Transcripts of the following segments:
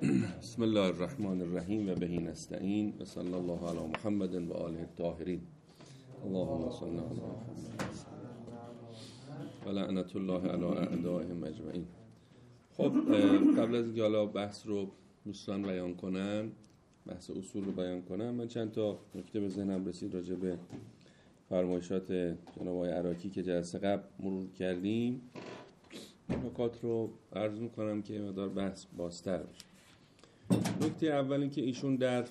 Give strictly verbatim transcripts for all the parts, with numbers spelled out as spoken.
بسم الله الرحمن الرحیم و بهی نستعین و صلی الله علی محمد و آله الطاهرین. اللهم صل علی محمد و لعنت الله علی اعدائهم اجمعین. خب قبل از اینکه حالا بحث رو دوستان بیان کنن، بحث اصول رو بیان کنن، من چند تا نکته به ذهنم رسید راجع به فرمایشات جناب آقای عراقی که جلسه قبل مرور کردیم. نکات رو عرض میکنم که مقدار بحث بازتر بشه. نکته اول این که ایشون در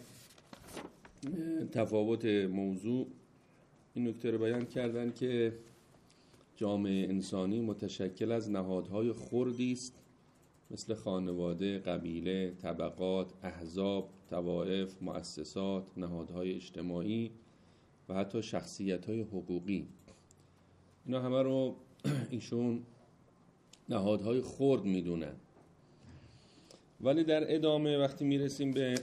تفاوت موضوع این نکته رو بیان کردن که جامعه انسانی متشکل از نهادهای خردی است، مثل خانواده، قبیله، طبقات، احزاب، طوائف، مؤسسات، نهادهای اجتماعی و حتی شخصیت‌های حقوقی. اینا همه رو ایشون نهادهای خرد میدونن. ولی در ادامه وقتی میرسیم به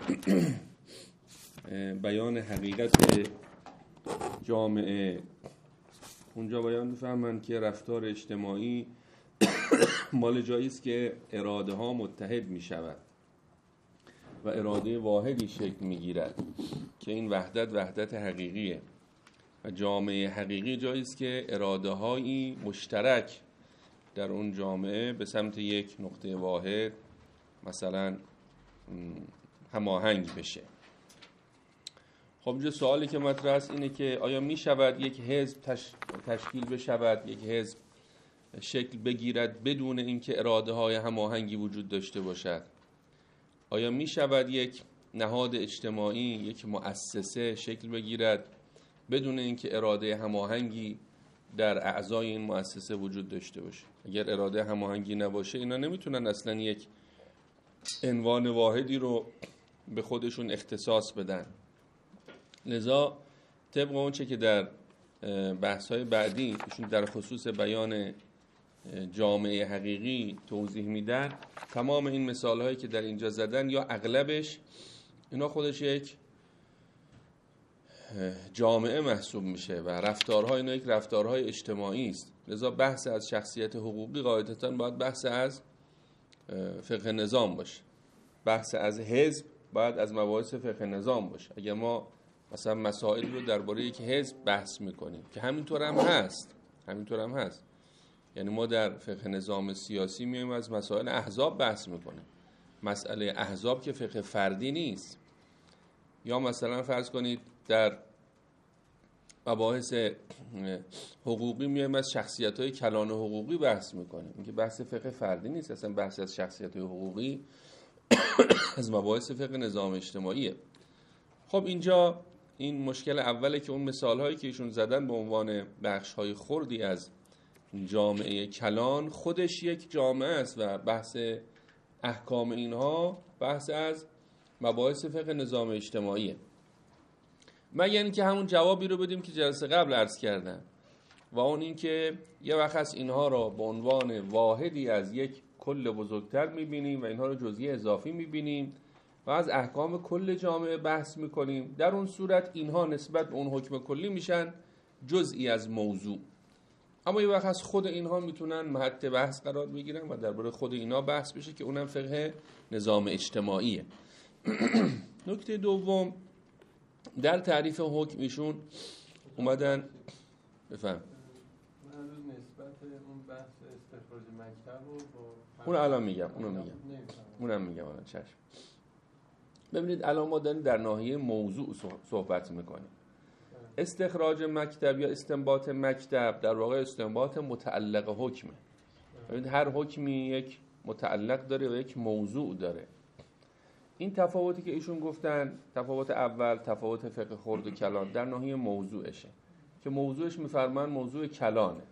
بیان حقیقت جامعه، اونجا بیان میفهمن که رفتار اجتماعی مال جایی است که اراده ها متحد میشود و اراده واحدی شکل میگیرد که این وحدت وحدت حقیقیه و جامعه حقیقی جایی است که اراده هایی مشترک در اون جامعه به سمت یک نقطه واحد مثلا هماهنگ بشه. خب اینجا سوالی که مطرح است اینه که آیا می شود یک حزب تش... تشکیل بشود، یک حزب شکل بگیرد بدون اینکه اراده های هماهنگی وجود داشته باشد؟ آیا می شود یک نهاد اجتماعی، یک مؤسسه شکل بگیرد بدون اینکه اراده هماهنگی در اعضای این مؤسسه وجود داشته باشه؟ اگر اراده هماهنگی نباشه اینا نمیتونن اصلا یک عنوان واحدی رو به خودشون اختصاص بدن. لذا طبق اون چه که در بحث‌های بعدی ایشون در خصوص بیان جامعه حقیقی توضیح میدن، تمام این مثال‌هایی که در اینجا زدن یا اغلبش اینا خودش یک جامعه محسوب میشه و رفتارها اینا یک رفتارهای اجتماعی است. لذا بحث از شخصیت حقوقی قاعدتاً باید بحث از فقه نظام باشه. بحث از حزب باید از مباحث فقه نظام باشه. اگر ما مثلا مسائل رو درباره یک حزب بحث میکنیم که همینطور هم هست، همینطور هم هست، یعنی ما در فقه نظام سیاسی میایم از مسائل احزاب بحث میکنیم. مسئله احزاب که فقه فردی نیست. یا مثلا فرض کنید در مباحث حقوقی میایم از شخصیت‌های کلان حقوقی بحث میکنیم. این که بحث فقه فردی نیست، اصلا بحث از شخصیت‌های حقوقی از مباحث فقه نظام اجتماعیه. خب اینجا این مشکل اوله که اون مثال‌هایی که ایشون زدن به عنوان بخش‌های خردی از جامعه کلان خودش یک جامعه است و بحث احکام اینها بحث از مباحث فقه نظام اجتماعیه. مگر اینکه همون جوابی رو بدیم که جلسه قبل عرض کردم و اون این که یه وقت از اینها را به عنوان واحدی از یک کل بزرگتر میبینیم و اینها رو جزئی اضافی میبینیم و از احکام کل جامعه بحث میکنیم. در اون صورت اینها نسبت به اون حکم کلی میشن جزئی از موضوع، اما یه وقت از خود اینها میتونن محط بحث قرار بگیرن و درباره خود اینها بحث بشه که اونم فقه نظام اجتماعیه. نکته دوم، در تعریف حکم ایشون اومدن بفهم من نسبت اون بحث استخراج مکتب رو با اون الان میگم اونو میگم اونم میگم الان. چشم. ببینید الان ما داریم در ناحیه موضوع صحبت میکنیم. استخراج مکتب یا استنباط مکتب در واقع استنباط متعلق حکمه. ببینید هر حکمی یک متعلق داره و یک موضوع داره. این تفاوتی که ایشون گفتن، تفاوت اول تفاوت فقه خرد و کلان در ناحیه موضوعشه که موضوعش میفرمان موضوع کلانه.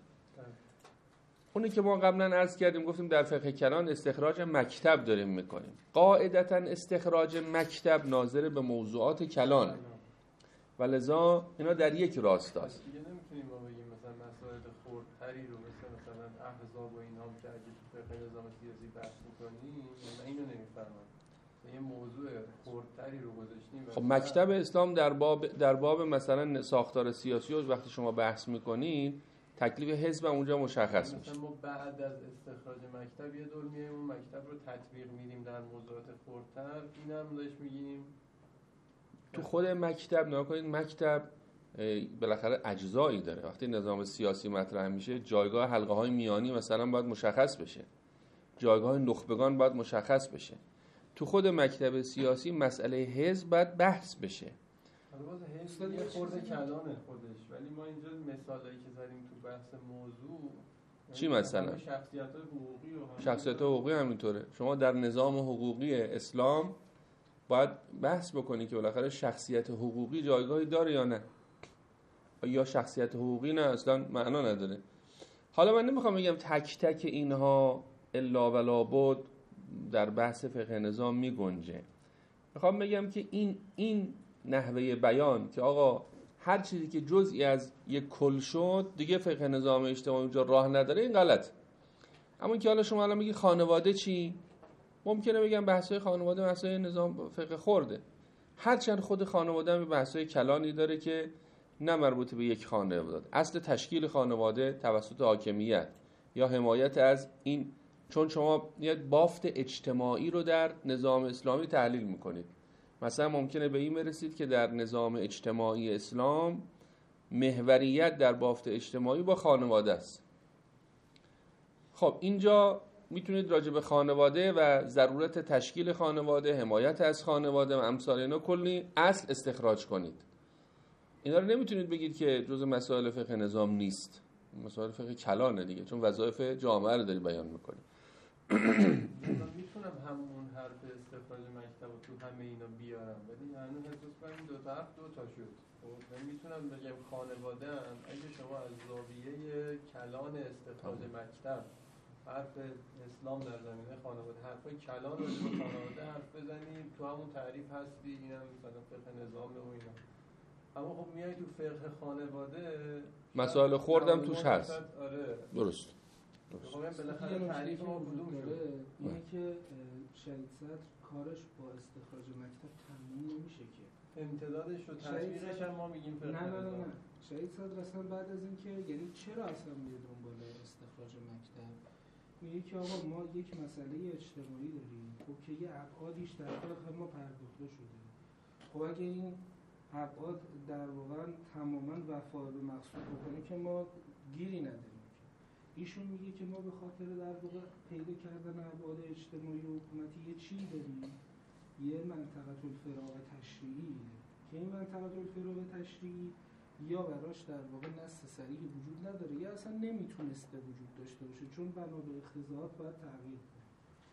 اونی که ما قبلا عرض کردیم گفتیم در فقه کلان استخراج مکتب داریم میکنیم. قاعدتا استخراج مکتب ناظر به موضوعات کلانه و لذا اینا در یک راستاست. دیگه نمیتونیم ما بگیم مثلا مسائل خردتری رو مثلا مثلا احزاب و اینها که اگه تو فقه نظام سیاسی بحث میکنیم مثلا اینو نمیفهمن. یه موضوع خردتری رو گذاشتیم. خب مکتب اسلام در باب در باب مثلا ساختار سیاسی و وقتی شما بحث میکنین تکلیف حزب اونجا مشخص میشه. مثلا ما بعد از استخراج مکتب یه دور میایم اون مکتب رو تطبیق میدیم در موضوعات خردتر، اینم داشت میگیم تو خود مکتب نگاه کنید، مکتب بالاخره اجزایی داره. وقتی نظام سیاسی مطرح میشه جایگاه حلقه های میانی مثلا باید مشخص بشه، جایگاه نخبگان باید مشخص بشه. تو خود مکتب سیاسی مسئله حزب باید بحث بشه. حالا باز حزب یه خورده کلانه خودش، ولی ما اینجا مثالایی که زدیم تو بحث موضوع چی مثلا؟ شخصیت‌های حقوقی و شخصیت حقوقی همینطوره. شما در نظام حقوقی اسلام باید بحث بکنی که بالاخره شخصیت حقوقی جایگاهی داره یا نه، یا شخصیت حقوقی نه اصلا معنا نداره. حالا من نمیخوام بگم تک تک اینها الا ولا بود در بحث فقه نظام می گنجه. میخوام بگم که این این نحوه بیان که آقا هر چیزی که جزئی از یک کل شد دیگه فقه نظام اجتماعی اونجا راه نداره، این غلط. اما که حالا شما الان میگی خانواده چی؟ ممکنه بگم بحث‌های خانواده بحث‌های نظام فقه خورده. هرچند خود خانواده هم بحث‌های کلانی داره که نه مربوط به یک خانواده. اصل تشکیل خانواده توسط حاکمیت یا حمایت از این، چون شما یک بافت اجتماعی رو در نظام اسلامی تحلیل میکنید. مثلا ممکنه به این برسید که در نظام اجتماعی اسلام محوریت در بافت اجتماعی با خانواده است. خب اینجا میتونید راجع به خانواده و ضرورت تشکیل خانواده، حمایت از خانواده و امثال اینا کلی اصل استخراج کنید. اینا رو نمیتونید بگید که جزء مسائل فقه نظام نیست. مسائل فقه کلانه دیگه، چون وظایف جامعه رو داری بیان میکنی. میتونم همون حرف استخراج مکتب رو تو همه اینا بیارم، ولی هنوز احساس کنم دو تا حرف دو تا شد. خب میتونم بگم خانواده هم اگه شما از زاویه کلان استخراج مکتب حرف اسلام در زمینه خانواده، حرفای کلان رو به خانواده حرف بزنید، تو همون تعریف هستی، اینم مثلا فقه نظام و اینا. اما خب میای تو فقه خانواده مسائل خوردم توش هست. آره درست. درست. بالاخره تعریف ما کدوم شده؟ اینه که شهید صدر کارش با استخراج مکتب تموم نمیشه که امتدادش و تطبیقش هم ما میگیم فقه نه نه نه نظام. نه شهید صدر اصلا بعد از اینکه یعنی چرا اصلا میره دنبال استخراج مکتب، میگه که آقا ما یک مسئله اجتماعی داریم خب که یه ابعادیش در فقه ما پرداخته شده. خب اگه این ابعاد در واقع تماما وفا به مقصود بکنه که ما گیری نداریم. ایشون میگه که ما به خاطر در واقع پیدا کردن ابعاد اجتماعی و حکومتی یه چی داریم، یه منطقه الفراغ تشریعی که این منطقه الفراغ تشریعی یا براش در واقع نص صریحی وجود نداره یا اصلا نمیتونسته وجود داشته باشه، چون بنا به اقتضاعات باید تغییر کنه.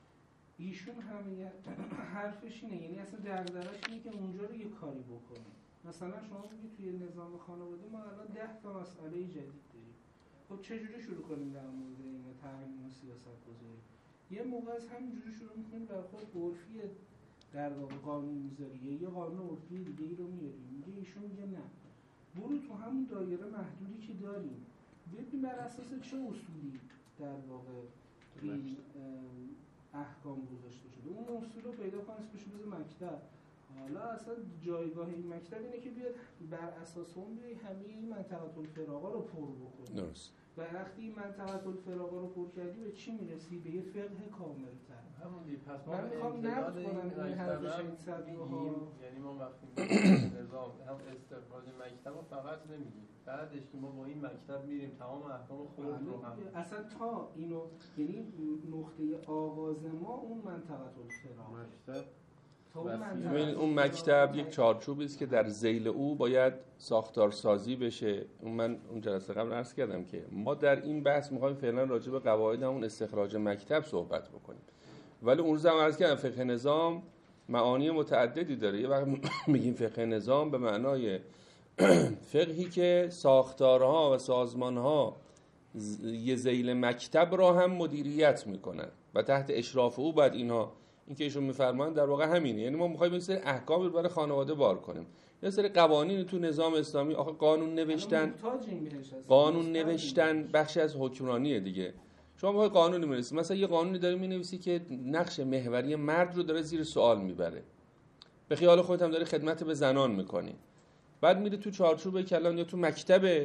ایشون همه حرفش اینه، یعنی اصلا دغدغه‌اش اینه که اونجا رو یه کاری بکنه. مثلا شما میگید توی نظام خانواده ما الان ده تا مسئله جدید داریم. خب چجوری شروع کنیم در مورد این تعیین و سیاست گذاری؟ یه موقع از همینجوری شروع می‌کنیم برخورد عرفی در واقع قانون میذاریه یا قانون عرفی دیگه ای رو میاریم. میگه ایشون میگه نه، برو تو همون دایره محدودی که داریم ببین بر اساس چه اصولی در واقع این احکام گذاشته شده، اون اصول رو پیدا کن، اسمش بذار مکتب. حالا اصلا جایگاه این مکتب اینه که بیاد بر اساس اون بیای همه این منطقه الفراغا رو پر بکنی. درست. و وقتی این منطقه الفراغا رو پر کردی به چی میرسی؟ به یه فقه کامل‌تر. همون دی پس ما من میخوام نقد کنم این حرف شهید صدر رو. یعنی ما وقتی نظام هم استخراج مکتب رو فقط نمیگیم، بعدش که ما با این مکتب میریم تمام احکام خود رو هم اصلا تا اینو، یعنی نقطه آغاز ما اون منطقه الفراغ مکتب. ببینید اون مکتب یک چارچوبی است که در ذیل او باید ساختارسازی بشه. اون من اون جلسه قبل عرض کردم که ما در این بحث می‌خوایم فعلا راجع به قواعد اون استخراج مکتب صحبت بکنیم، ولی اون روز هم عرض کردم فقه نظام معانی متعددی داره. یه وقت میگیم فقه نظام به معنای فقهی که ساختارها و سازمانها یه ذیل مکتب را هم مدیریت میکنن و تحت اشراف او باید اینها، این که ایشون میفرمان در واقع همینه. یعنی ما میخوایم یه سری احکام رو برای خانواده بار کنیم، یه سری قوانین تو نظام اسلامی. آخه قانون نوشتن قانون نوشتن بخشی از حکمرانیه دیگه. شما باید قانونی می‌نویسی، مثلا یه قانونی داری می‌نویسی که نقش محوری مرد رو داره زیر سوال میبره، به خیال خودت هم داری خدمت به زنان میکنی، بعد میری تو چارچوب کلان یا تو مکتب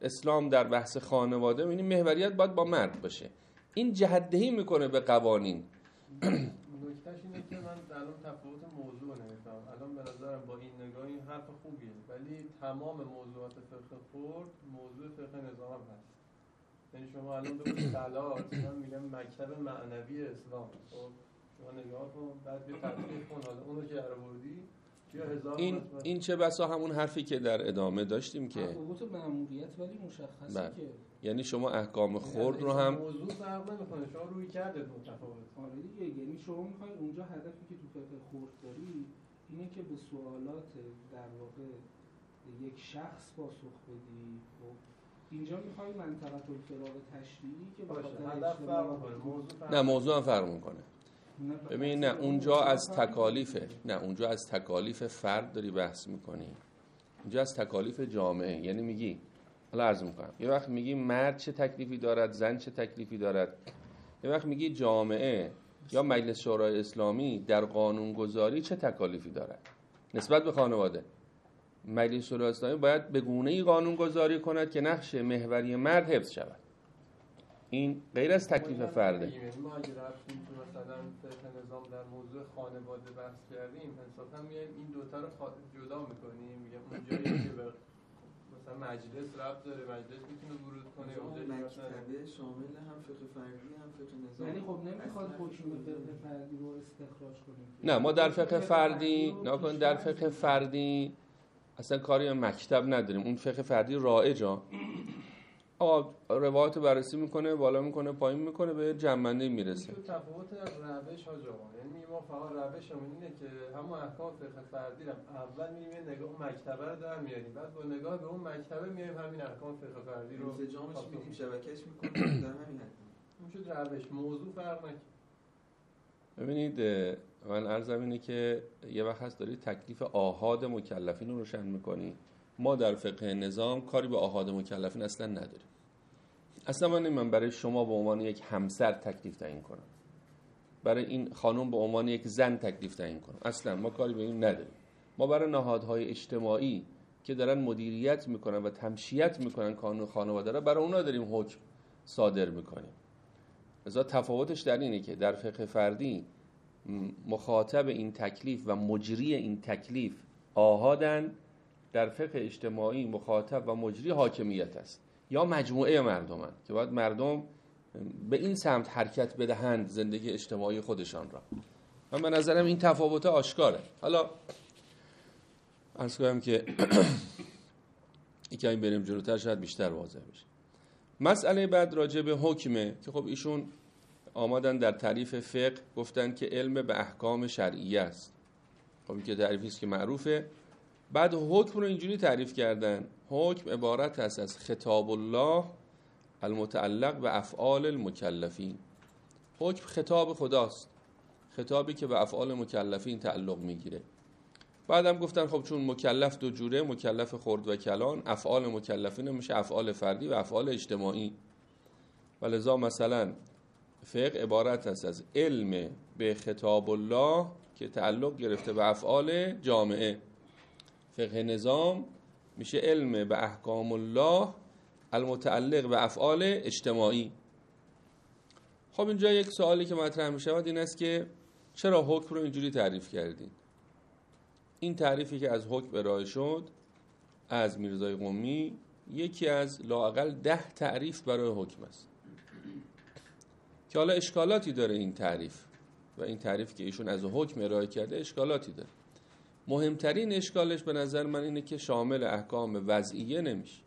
اسلام در بحث خانواده می‌بینیم محوریت باید با مرد باشه. این جهت‌دهی میکنه به قوانین. نکتهش اینه که من الان تفاوت موضوع نمیفهمم. الان به نظرم با این نگاه این حرف خوبیه، ولی تمام موضوعات فقه خرد موضوع فقه نظام هست. یعنی شما الان بگید صلات، من میگم مکتب معنوی اسلام. خب شما نگاه کن، بعد بیا تطبیق کن، حالا اونو که آوردی این این چه بسا همون حرفی که در ادامه داشتیم که تفاوت مأموریت ولی مشخصه بله. که یعنی شما احکام خرد رو هم موضوع فرق نمی‌کنه، شما روی کرده متفاوت. آره دیگه، یعنی شما می‌خواید اونجا هدفی که تو فقه خرد داری اینه که به سوالات در واقع یک شخص پاسخ بدی. خب اینجا می‌خوای منطقه الفراغ تشریعی که باشه بخاطر هدف فرق می‌کنه، موضوع فرق نه موضوع هم فرق می‌کنه. ببین نه اونجا از تکالیف نه اونجا از تکالیف فرد داری بحث میکنی، اینجا از تکالیف جامعه. یعنی میگی حالا عرض میکنم یه وقت میگی مرد چه تکلیفی دارد، زن چه تکلیفی دارد، یه وقت میگی جامعه یا مجلس شورای اسلامی در قانونگذاری چه تکالیفی دارد نسبت به خانواده. مجلس شورای اسلامی باید به گونه‌ای قانونگذاری کند که نقش محوری مرد حفظ شود. این غیر از تکلیف فرده. ما اگه رفتیم تو مثلا فقه نظام در موضوع خانواده بحث کردیم، انصافا میایم این دوتا رو جدا میکنیم، میگم اونجایی که به مثلا مجلس ربط داره، مجلس میتونه ورود کنه، اونجایی مکتبه شامل هم فقه فردی هم فقه نظام. یعنی خب نمیخواد حکم فقه فردی رو استخراج کنیم. نه ما در فقه فردی نکن در فقه فردی اصلا کاری مکتب نداریم. اون فقه فردی رایجه. آقا روایت بررسی میکنه، بالا میکنه، پایین میکنه، به جنبندی میرسه. تو تفاوت روش ها جوان، یعنی ما فقط روشمون اینه که همون احکام فقه فردی رو اول میریم نگاه اون مکتبه رو در میاریم، بعد با نگاه به اون مکتبه میایم همین احکام فقه فردی رو انسجامش میدیم، شبکهش میکنیم در همین حد. اون شد روش، موضوع فرق نکنه. ببینید من عرضم اینه که یه وقت هست دارید تکلیف آحاد مکلفین رو روشن میکنی. ما در فقه نظام کاری به آحاد مکلفین اصلا نداریم. اصلا من نمی‌دونم برای شما به عنوان یک همسر تکلیف تعیین کنم، برای این خانم به عنوان یک زن تکلیف تعیین کنم، اصلا ما کاری به این نداریم. ما برای نهادهای اجتماعی که دارن مدیریت میکنن و تمشیت میکنن قانون خانواده را، برای اونا داریم حکم صادر میکنیم. لذا تفاوتش در اینه که در فقه فردی مخاطب این تکلیف و مجری این تکلیف آحادن، در فقه اجتماعی مخاطب و مجری حاکمیت است یا مجموعه مردمن که باید مردم به این سمت حرکت بدهند زندگی اجتماعی خودشان را. من به نظرم این تفاوت آشکاره. حالا عرض کنم که یکی بریم جلوتر شاید بیشتر واضح بشه. مسئله بعد راجع به حکمه که خب ایشون آمدن در تعریف فقه گفتن که علم به احکام شرعیه است. خب این که تعریفی است که معروفه. بعد حکم رو اینجوری تعریف کردن: حکم عبارت است از خطاب الله المتعلق به افعال المکلفین. حکم خطاب خداست، خطابی که به افعال مکلفین تعلق میگیره. بعدم گفتن خب چون مکلف دو جوره، مکلف خرد و کلان، افعال مکلفین میشه افعال فردی و افعال اجتماعی. ولذا مثلا فقه عبارت است از علم به خطاب الله که تعلق گرفته به افعال جامعه. فقه نظام میشه علم به احکام الله المتعلق به افعال اجتماعی. خب اینجا یک سوالی که مطرح میشود این است که چرا حکم رو اینجوری تعریف کردین؟ این تعریفی که از حکم ارائه شد از میرزای قمی یکی از لااقل ده تعریف برای حکم است که حالا اشکالاتی داره این تعریف و این تعریف که ایشون از حکم ارائه کرده اشکالاتی داره. مهمترین اشکالش به نظر من اینه که شامل احکام وضعیه نمیشه.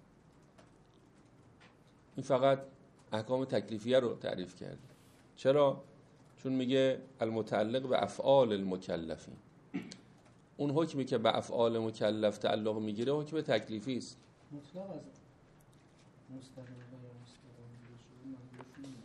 این فقط احکام تکلیفیه رو تعریف کرده. چرا؟ چون میگه المتعلق به افعال المکلفین. اون حکمی که به افعال مکلف تعلق میگیره حکم تکلیفی است. مطلق از مستقیم یا مستقیم.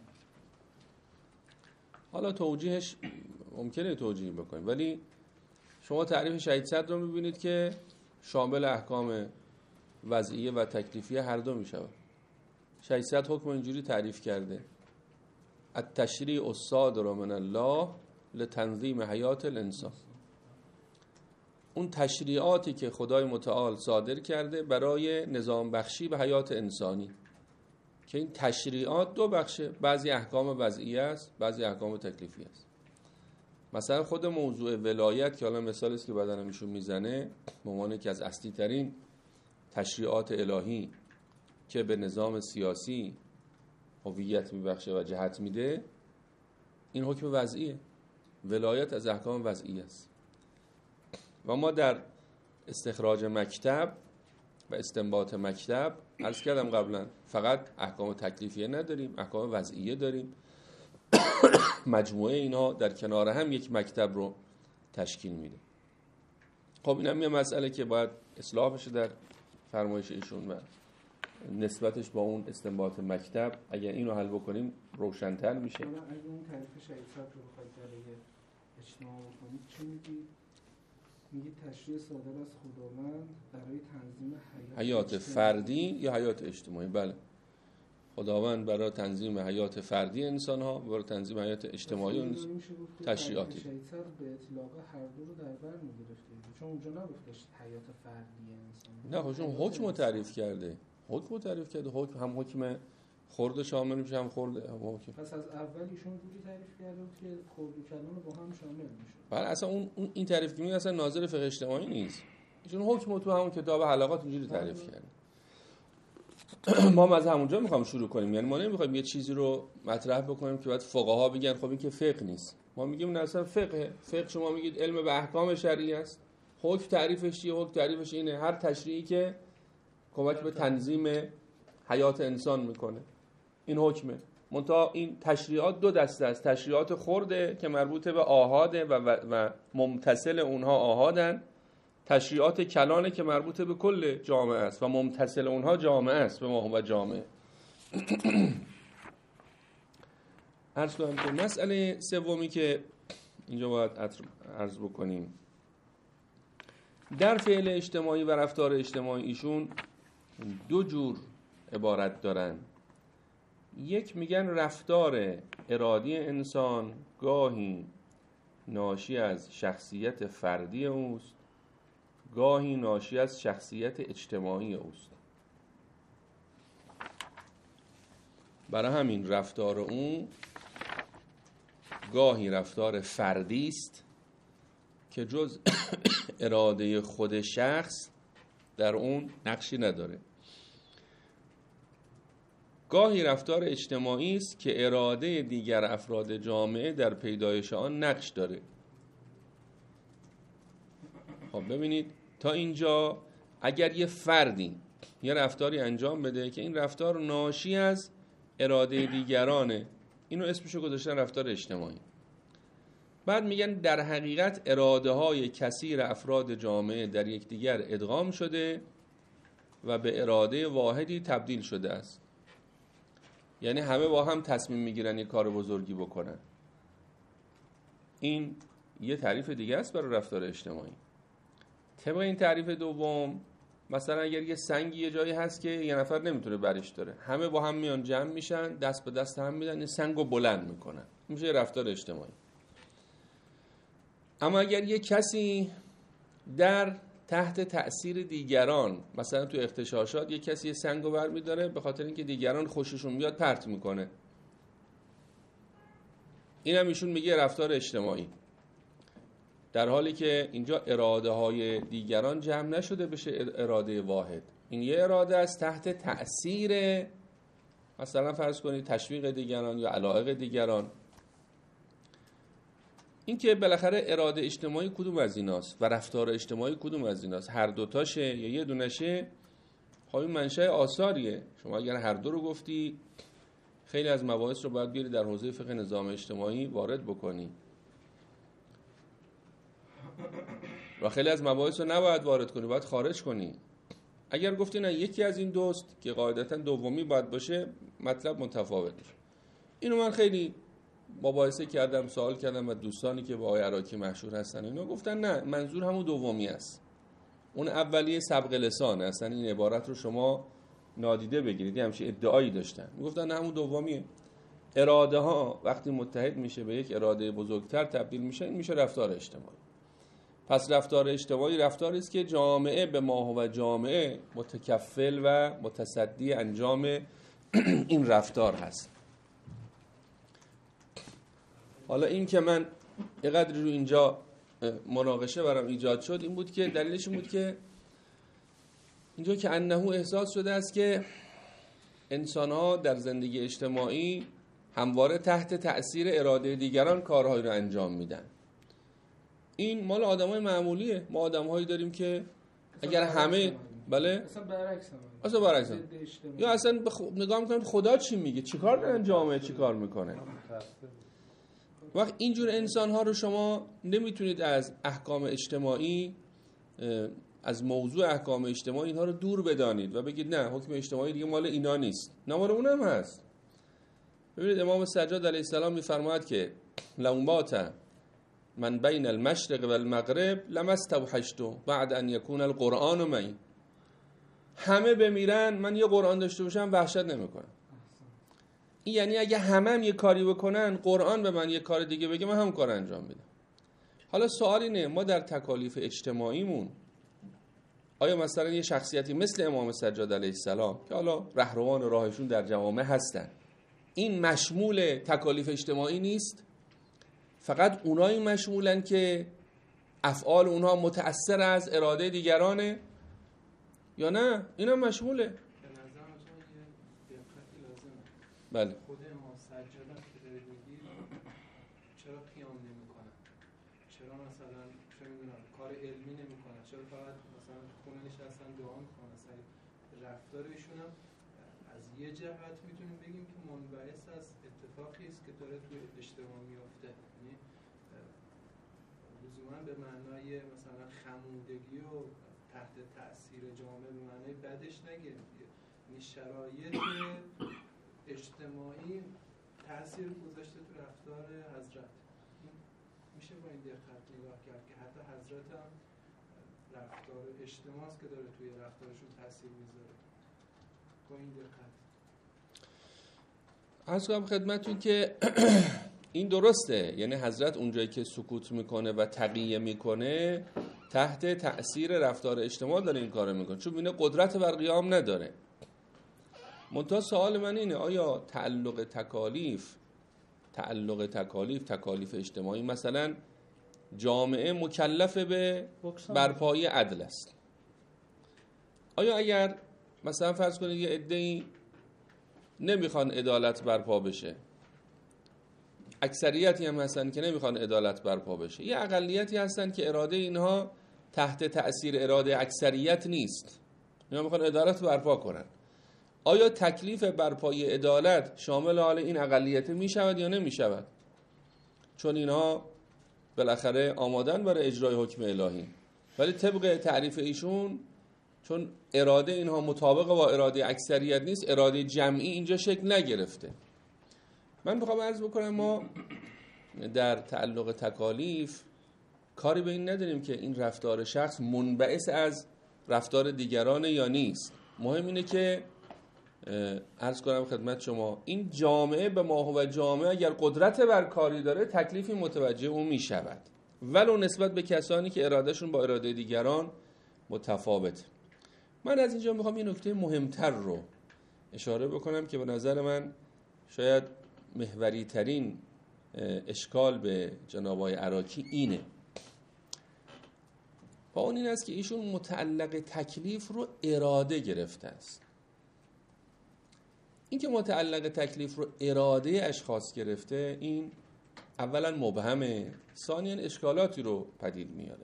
حالا توجیهش ممکنه توجیه بکنیم، ولی شما تعریف شهید صدر رو میبینید که شامل احکام وضعیه و تکلیفیه هر دو میشود. شهید صدر حکم اینجوری تعریف کرده: التشریع الصادر من الله لتنظیم حیات الانسان. اون تشریعاتی که خدای متعال صادر کرده برای نظام بخشی به حیات انسانی، که این تشریعات دو بخشه، بعضی احکام وضعی است، بعضی احکام تکلیفی است. مثلا خود موضوع ولایت که حالا مثالی است که بدن ایشون میزنه به عنوان یکی از اصلی ترین تشریعات الهی که به نظام سیاسی هویت میبخشه و جهت میده، این حکم وضعیه. ولایت از احکام وضعی است و ما در استخراج مکتب و استنباط مکتب عرض کردم قبلا فقط احکام تکلیفیه نداریم، احکام وضعیه داریم. مجموعه اینا در کنار هم یک مکتب رو تشکیل میده. خب این هم یه مسئله که باید اصلاح بشه در فرمایش ایشون و نسبتش با اون استنباط مکتب. اگر اینو حل بکنیم روشن‌تر میشه. اگه اون تعریف شهید صدر رو بخواید برای اجتماع بکنید چی میگید؟ میگید تشریع صادر از خداوند برای تنظیم حیات, حیات فردی یا حیات اجتماعی. بله، خداوند برای تنظیم حیات فردی انسان ها و برای تنظیم حیات اجتماعی اون تشریعاتی. شهید صدر به اطلاق هر دو رو در بر میگرفته، چون اونجا نگفتش حیات فردی انسان. نه، خودشون حکم رو تعریف کرده. حکم رو تعریف کرده. حکم هم حکم خرد شامل میشه، هم خرد هم حکم. پس از اول ایشون جوری تعریف کرده بود که خرد و کلان رو با هم شامل میشه. بله، اصلا اون این تعریف که میگه اصلا ناظر فقه اجتماعی نیست. ایشون حکم رو تو همون کتاب حلقات اینجوری تعریف کرده. ما از همونجا میخوام شروع کنیم. یعنی ما نمیخوایم یه چیزی رو مطرح بکنیم که بعد فقها بگن خب این که فقه نیست. ما میگیم نه، اصلا فقه. فقه شما میگید علم به احکام شرعی است. حکم تعریفش چیه؟ حکم تعریفش اینه هر تشریعی که کمک به تنظیم حیات انسان میکنه، این حکمه. منتها این تشریعات دو دسته است. تشریعات خرده که مربوط به آحاده و, و, و ممتثل اونها آحادن. تشریعات کلانه که مربوط به کل جامعه است و ممتثل اونها جامعه است، به ما و جامعه. عرض کنم که مسئله سومی که اینجا باید عرض بکنیم، در فعل اجتماعی و رفتار اجتماعی ایشون دو جور عبارت دارن. یک میگن رفتار ارادی انسان گاهی ناشی از شخصیت فردی اوست، گاهی ناشی از شخصیت اجتماعی اوست. برای همین رفتار اون گاهی رفتار فردی است که جز اراده خود شخص در اون نقشی نداره، گاهی رفتار اجتماعی است که اراده دیگر افراد جامعه در پیدایش آن نقش داره. خب ببینید تا اینجا اگر یه فردی یه رفتاری انجام بده که این رفتار ناشی از اراده دیگرانه، اینو اسمشو گذاشتن رفتار اجتماعی. بعد میگن در حقیقت اراده های کثیر افراد جامعه در یکدیگر ادغام شده و به اراده واحدی تبدیل شده است. یعنی همه با هم تصمیم میگیرن یه کار بزرگی بکنن. این یه تعریف دیگه است برای رفتار اجتماعی. طبق این تعریف دوم، مثلا اگر یه سنگی یه جایی هست که یه نفر نمیتونه برش داره، همه با هم میان جمع میشن، دست به دست هم میدن، این سنگو بلند میکنن، میشه رفتار اجتماعی. اما اگر یه کسی در تحت تأثیر دیگران، مثلا تو اغتشاشات یه کسی یه سنگو برمیداره به خاطر اینکه دیگران خوششون بیاد پرت میکنه، اینم ایشون میگه رفتار اجتماعی، در حالی که اینجا اراده های دیگران جمع نشده بشه اراده واحد. این یه اراده است تحت تأثیر مثلا فرض کنید تشویق دیگران یا علایق دیگران. این که بالاخره اراده اجتماعی کدوم از ایناست و رفتار اجتماعی کدوم از ایناست، هر دوتاشه یا یه دونشه، خب این منشأ آثاریه. شما اگر هر دو رو گفتی خیلی از مباحث رو باید بیاری در حوزه فقه نظام اجتماعی وارد بکنی و خیلی از مباحث رو نباید وارد کنی، باید خارج کنی. اگر گفتی نه یکی از این دوست که قاعدتا دومی باید باشه، مطلب متفاوت میشه. اینو من خیلی مباحثه کردم، سوال کردم و دوستانی که با آقای عراقی مشهور هستن اینا گفتن نه، منظور همون دومی است، اون اولیه سبق لسانه، اصلا این عبارت رو شما نادیده بگیرید. همچین ادعایی داشتن، میگفتن نه همون دومیه. اراده ها وقتی متحد میشه به یک اراده بزرگتر تبدیل میشه، این میشه رفتار اجتماعی. پس رفتار اجتماعی رفتاری است که جامعه به ما و جامعه متکفل و متصدی انجام این رفتار هست. حالا این که من اینقدر رو اینجا مناقشه برام ایجاد شد این بود که دلیلش این بود که اینجا که انه احساس شده است که انسان‌ها در زندگی اجتماعی همواره تحت تأثیر اراده دیگران کارهایی رو انجام میدن. این مال آدمای معمولیه. ما آدم‌هایی داریم که اگر همه بله اصلا برعکس هم اصلا برعکس هم. یا اصلا بخ... نگاه میکنم خدا چی میگه، چیکار دارن جامعه چیکار میکنه. وقت اینجور انسان‌ها رو شما نمیتونید از احکام اجتماعی، از موضوع احکام اجتماعی اینها رو دور بدانید و بگید نه حکم اجتماعی دیگه مال اینا نیست، نه مال اونم هست. ببینید امام سجاد علیه السلام میفرماید که لو مات من بین المشرق و المغرب لما استوحشت بعد ان یکون القرآن معی. همه بمیرن من یه قرآن داشته باشم وحشت نمیکنم. این یعنی اگه همه هم یه کاری بکنن قرآن به من یه کار دیگه بگه من هم کار انجام میدم. حالا سوال اینه ما در تکالیف اجتماعیمون آیا مثلا یه شخصیتی مثل امام سجاد علیه السلام که حالا رهروان راهشون در جوامع هستن این مشمول تکالیف اجتماعی نیست؟ فقط اونایی مشمولن که افعال اونها متأثر از اراده دیگرانه یا نه اینم مشموله؟ به نظر من یه دقتی لازمه. بله خود امام سجاد هم که داره میگی چرا قیام نمیکنن؟ چرا مثلا چه میدونم کار علمی نمیکنن؟ چرا فقط مثلا خونه نشستن دعا میکنن؟ مثلا رفتارشون هم از یه جهت میتونیم بگیم که منبعث از اتفاقی است که داره توی اجتماع میفته. یعنی لزوما به معنای مثلا خمودگی و تحت تأثیر جامعه به معنای بدش نگیرید. یعنی شرایط اجتماعی تأثیر گذاشته تو رفتار حضرت. میشه با این دقت نگاه کرد که حتی حضرت هم رفتار اجتماعی است که داره توی رفتارشون تأثیر میذاره. با این دقت عرض کنم خدمتتون که این درسته. یعنی حضرت اونجایی که سکوت میکنه و تقیه میکنه تحت تأثیر رفتار اجتماع داره این کارو میکنه، چون اینه قدرت بر قیام نداره. منتها سوال من اینه آیا تعلق تکالیف تعلق تکالیف تکالیف اجتماعی مثلا جامعه مکلف به برپایی عدل است؟ آیا اگر مثلا فرض کنید یه عده‌ای نمیخوان عدالت برپا بشه، اکثریتی هم هستن که نمیخوان عدالت برپا بشه، یه اقلیتی هستن که اراده اینها تحت تأثیر اراده اکثریت نیست، اینا میخوان عدالت برپا کنن، آیا تکلیف برپای عدالت شامل حال این اقلیت میشود یا نمیشود؟ چون اینها بالاخره آمادن برای اجرای حکم الهی، ولی طبق تعریف ایشون چون اراده اینها مطابق با اراده اکثریت نیست، اراده جمعی اینجا شکل نگرفته. من میخوام عرض بکنم ما در تعلق تکالیف کاری به این نداریم که این رفتار شخص منبعث از رفتار دیگرانه یا نیست. مهم اینه که عرض کنم خدمت شما این جامعه به ما و جامعه اگر قدرت بر کاری داره تکلیفی متوجه اون میشود، ولو نسبت به کسانی که ارادهشون با اراده دیگران متفاوت. من از اینجا میخوام این نکته مهمتر رو اشاره بکنم که به نظر من شاید محوری ترین اشکال به جناب آقای عراقی اینه، و اون این است که ایشون متعلق تکلیف رو اراده گرفته است. این که متعلق تکلیف رو اراده اشخاص گرفته این اولا مبهمه، ثانیاً اشکالاتی رو پدید میاره.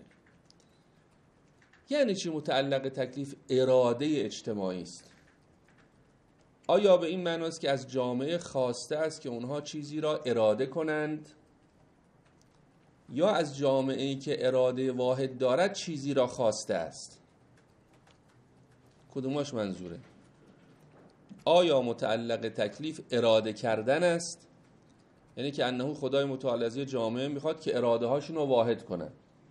یعنی چی متعلق تکلیف اراده اجتماعی است؟ آیا به این معناست که از جامعه خواسته است که اونها چیزی را اراده کنند، یا از جامعه‌ای که اراده واحد دارد چیزی را خواسته است؟ کدوماش منظوره؟ آیا متعلق تکلیف اراده کردن است، یعنی که انه خدای متعال از جامعه میخواد که اراده هاشون رو واحد کنن،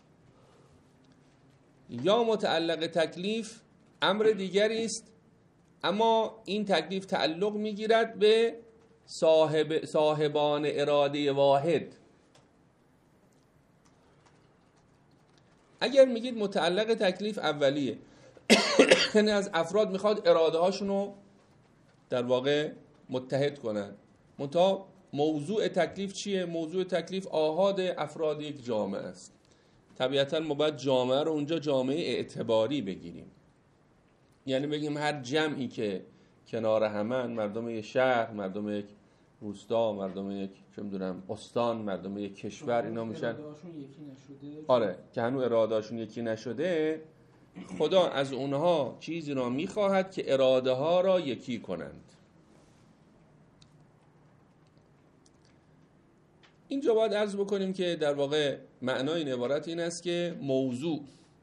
یا متعلق تکلیف امر دیگری است اما این تکلیف تعلق میگیرد به صاحب صاحبان اراده واحد؟ اگر میگید متعلق تکلیف اولیه یعنی از افراد میخواد اراده هاشونو در واقع متحد کنن. منتها موضوع تکلیف چیه؟ موضوع تکلیف آحاد افراد یک جامعه است. طبیعتا ما باید جامعه رو اونجا جامعه اعتباری بگیریم، یعنی بگیم هر جمعی که کنار همن، مردم یک شهر، مردم یک روستا، مردم یک چه میدونم استان، مردم یک کشور، اینا میشن اراده‌هاشون یکی نشده. آره که هنوز اراده‌هاشون یکی نشده، خدا از اونها چیزی را میخواهد که اراده ها را یکی کنند. اینجا باید عرض بکنیم که در واقع معنای این عبارت این است که موضوع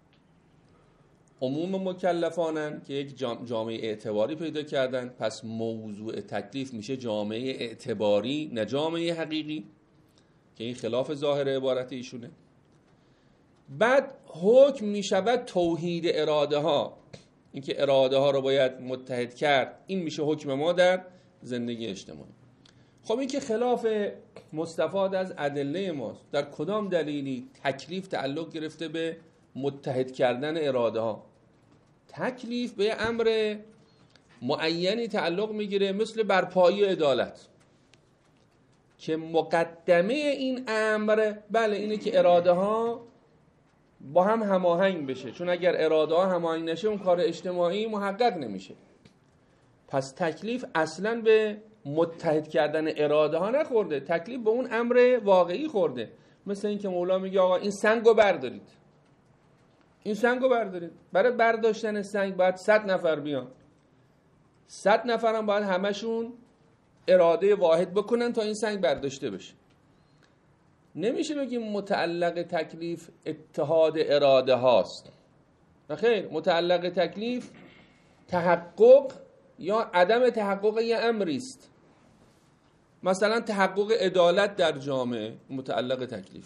عموم مکلفانن که یک جامعه اعتباری پیدا کردن، پس موضوع تکلیف میشه جامعه اعتباری نه جامعه حقیقی، که این خلاف ظاهر عبارت ایشونه. بعد حکم میشود توحید اراده ها، اینکه اراده ها رو باید متحد کرد، این میشه حکم ما در زندگی اجتماعی. خب این که خلاف مستفاد از ادله ماست. در کدام دلیلی تکلیف تعلق گرفته به متحد کردن اراده ها؟ تکلیف به امر معینی تعلق میگیره، مثل برپایی عدالت، که مقدمه این امر بله اینه که اراده ها با هم هماهنگ بشه، چون اگر اراده ها هماهنگ نشه اون کار اجتماعی محقق نمیشه. پس تکلیف اصلا به متحد کردن اراده ها نخورده، تکلیف به اون امر واقعی خورده. مثل این که مولا میگه آقا این سنگو بردارید، این سنگو بردارید. برای برداشتن سنگ باید صد نفر بیان، صد نفر هم باید همشون اراده واحد بکنن تا این سنگ برداشته بشه. نمیشه بگیم متعلق تکلیف اتحاد اراده هاست. خیر، متعلق تکلیف تحقق یا عدم تحقق یه امری است. مثلا تحقق عدالت در جامعه متعلق تکلیف.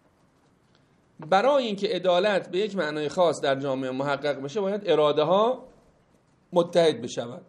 برای اینکه عدالت به یک معنای خاص در جامعه محقق بشه باید اراده ها متحد بشود.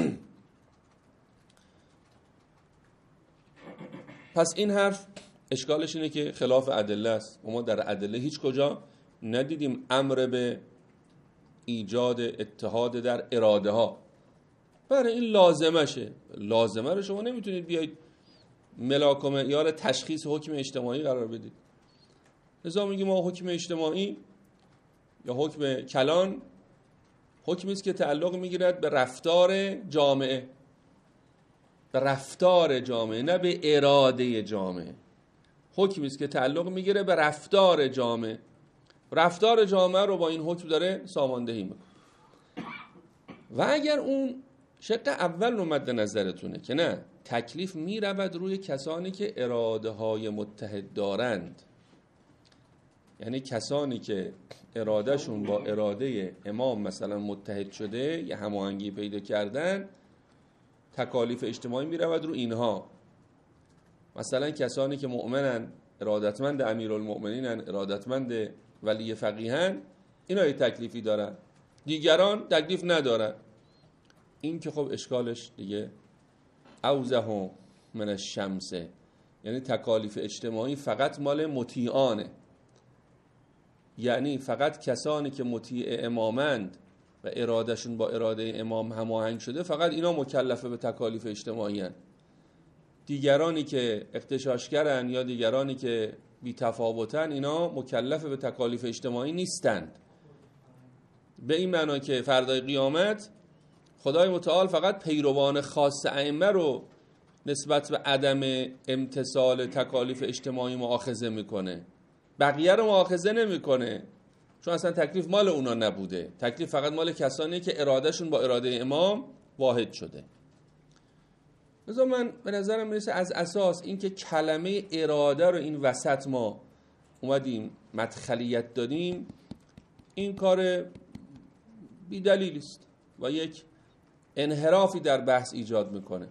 پس این حرف اشکالش اینه که خلاف ادله است و ما در ادله هیچ کجا ندیدیم امر به ایجاد اتحاد در اراده ها. برای این لازمشه، لازمه رو شما نمیتونید بیاید ملاک و معیار تشخیص حکم اجتماعی قرار بدید. لذا میگیم ما حکم اجتماعی یا حکم کلان حکمی است که تعلق میگیرد به رفتار جامعه، به رفتار جامعه نه به اراده جامعه. حکمی است که تعلق میگیره به رفتار جامعه، رفتار جامعه رو با این حکم داره ساماندهی میکنه. و اگر اون شق اول رو مد نظرتونه که نه، تکلیف میرود روی کسانی که اراده های متحد دارند، یعنی کسانی که ارادهشون با اراده امام مثلا متحد شده یا هماهنگی پیدا کردن، تکالیف اجتماعی میرود رو اینها. مثلا کسانی که مؤمنن، ارادتمند امیرالمؤمنینن، ارادتمند ولی فقیهن، اینا یه تکلیفی دارن، دیگران تکلیف ندارن. این که خب اشکالش دیگه اوزه من الشمس، یعنی تکالیف اجتماعی فقط مال مطیعانه، یعنی فقط کسانی که مطیع امامند و ارادهشون با اراده امام هماهنگ شده، فقط اینا مکلفه به تکالیف اجتماعی هن. دیگرانی که اغتشاشگرن یا دیگرانی که بی تفاوتن، اینا مکلف به تکالیف اجتماعی نیستند. به این معنا که فردای قیامت خدای متعال فقط پیروان خاص ائمه رو نسبت به عدم امتثال تکالیف اجتماعی مؤاخذه میکنه، بقیه رو مؤاخذه نمیکنه، چون اصلا تکلیف مال اونا نبوده. تکلیف فقط مال کسانی که ارادهشون با اراده امام واحد شده. لذا من به نظرم میرسه از اساس اینکه کلمه اراده رو این وسط ما اومدیم مدخلیت دادیم، این کار بی دلیل است و یک انحرافی در بحث ایجاد میکنه.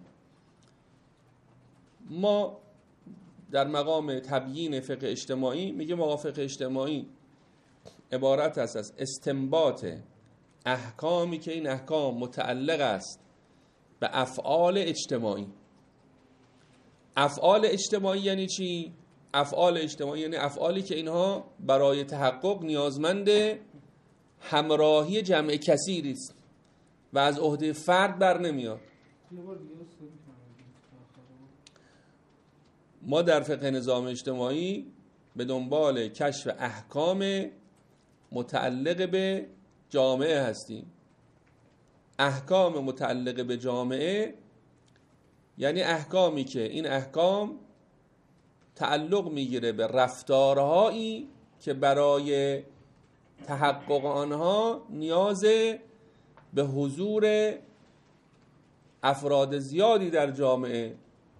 ما در مقام تبیین فقه اجتماعی میگه آقا فقه اجتماعی عبارت است از استنباط احکامی که این احکام متعلق است به افعال اجتماعی. افعال اجتماعی یعنی چی؟ افعال اجتماعی یعنی افعالی که اینها برای تحقق نیازمند همراهی جمع کثیری است و از عهده فرد بر نمیاد. ما در فقه نظام اجتماعی به دنبال کشف احکام متعلق به جامعه هستیم. احکام متعلق به جامعه یعنی احکامی که این احکام تعلق میگیره به رفتارهایی که برای تحقق آنها نیاز به حضور افراد زیادی در جامعه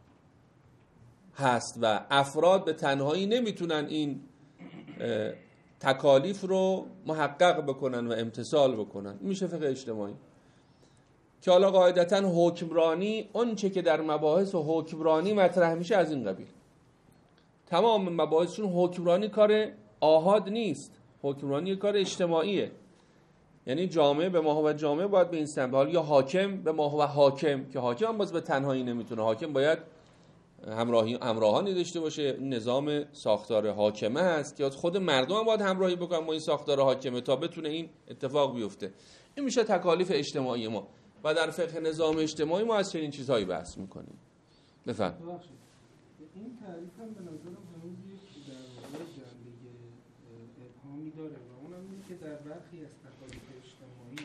هست و افراد به تنهایی نمیتونن این تکالیف رو محقق بکنن و امتثال بکنن. میشه فقه اجتماعی که حالا قاعدتاً حکمرانی اون چه که در مباحث و حکمرانی مطرح میشه از این قبیل. تمام مباحثشون حکمرانی کار آحاد نیست، حکمرانی کار اجتماعیه. یعنی جامعه به ما و جامعه باید به این سمت، حالا یا حاکم به ما و حاکم که حاکم هم باز به تنهایی نمیتونه، حاکم باید همراهی همراهانی داشته باشه. نظام ساختار حاکمه هست که خود مردم هم باید همراهی بکنن با این ساختار حاکمه تا بتونه این اتفاق بیفته. این میشه تکالیف اجتماعی ما و در فقه نظام اجتماعی ما از چنین چیزهایی بحث میکنیم. بفرمایید. این تعریف هم به نظرم هنوز یک در واقع جنبه ابهامی داره و اونم اینه که در برخی از تکالیف اجتماعی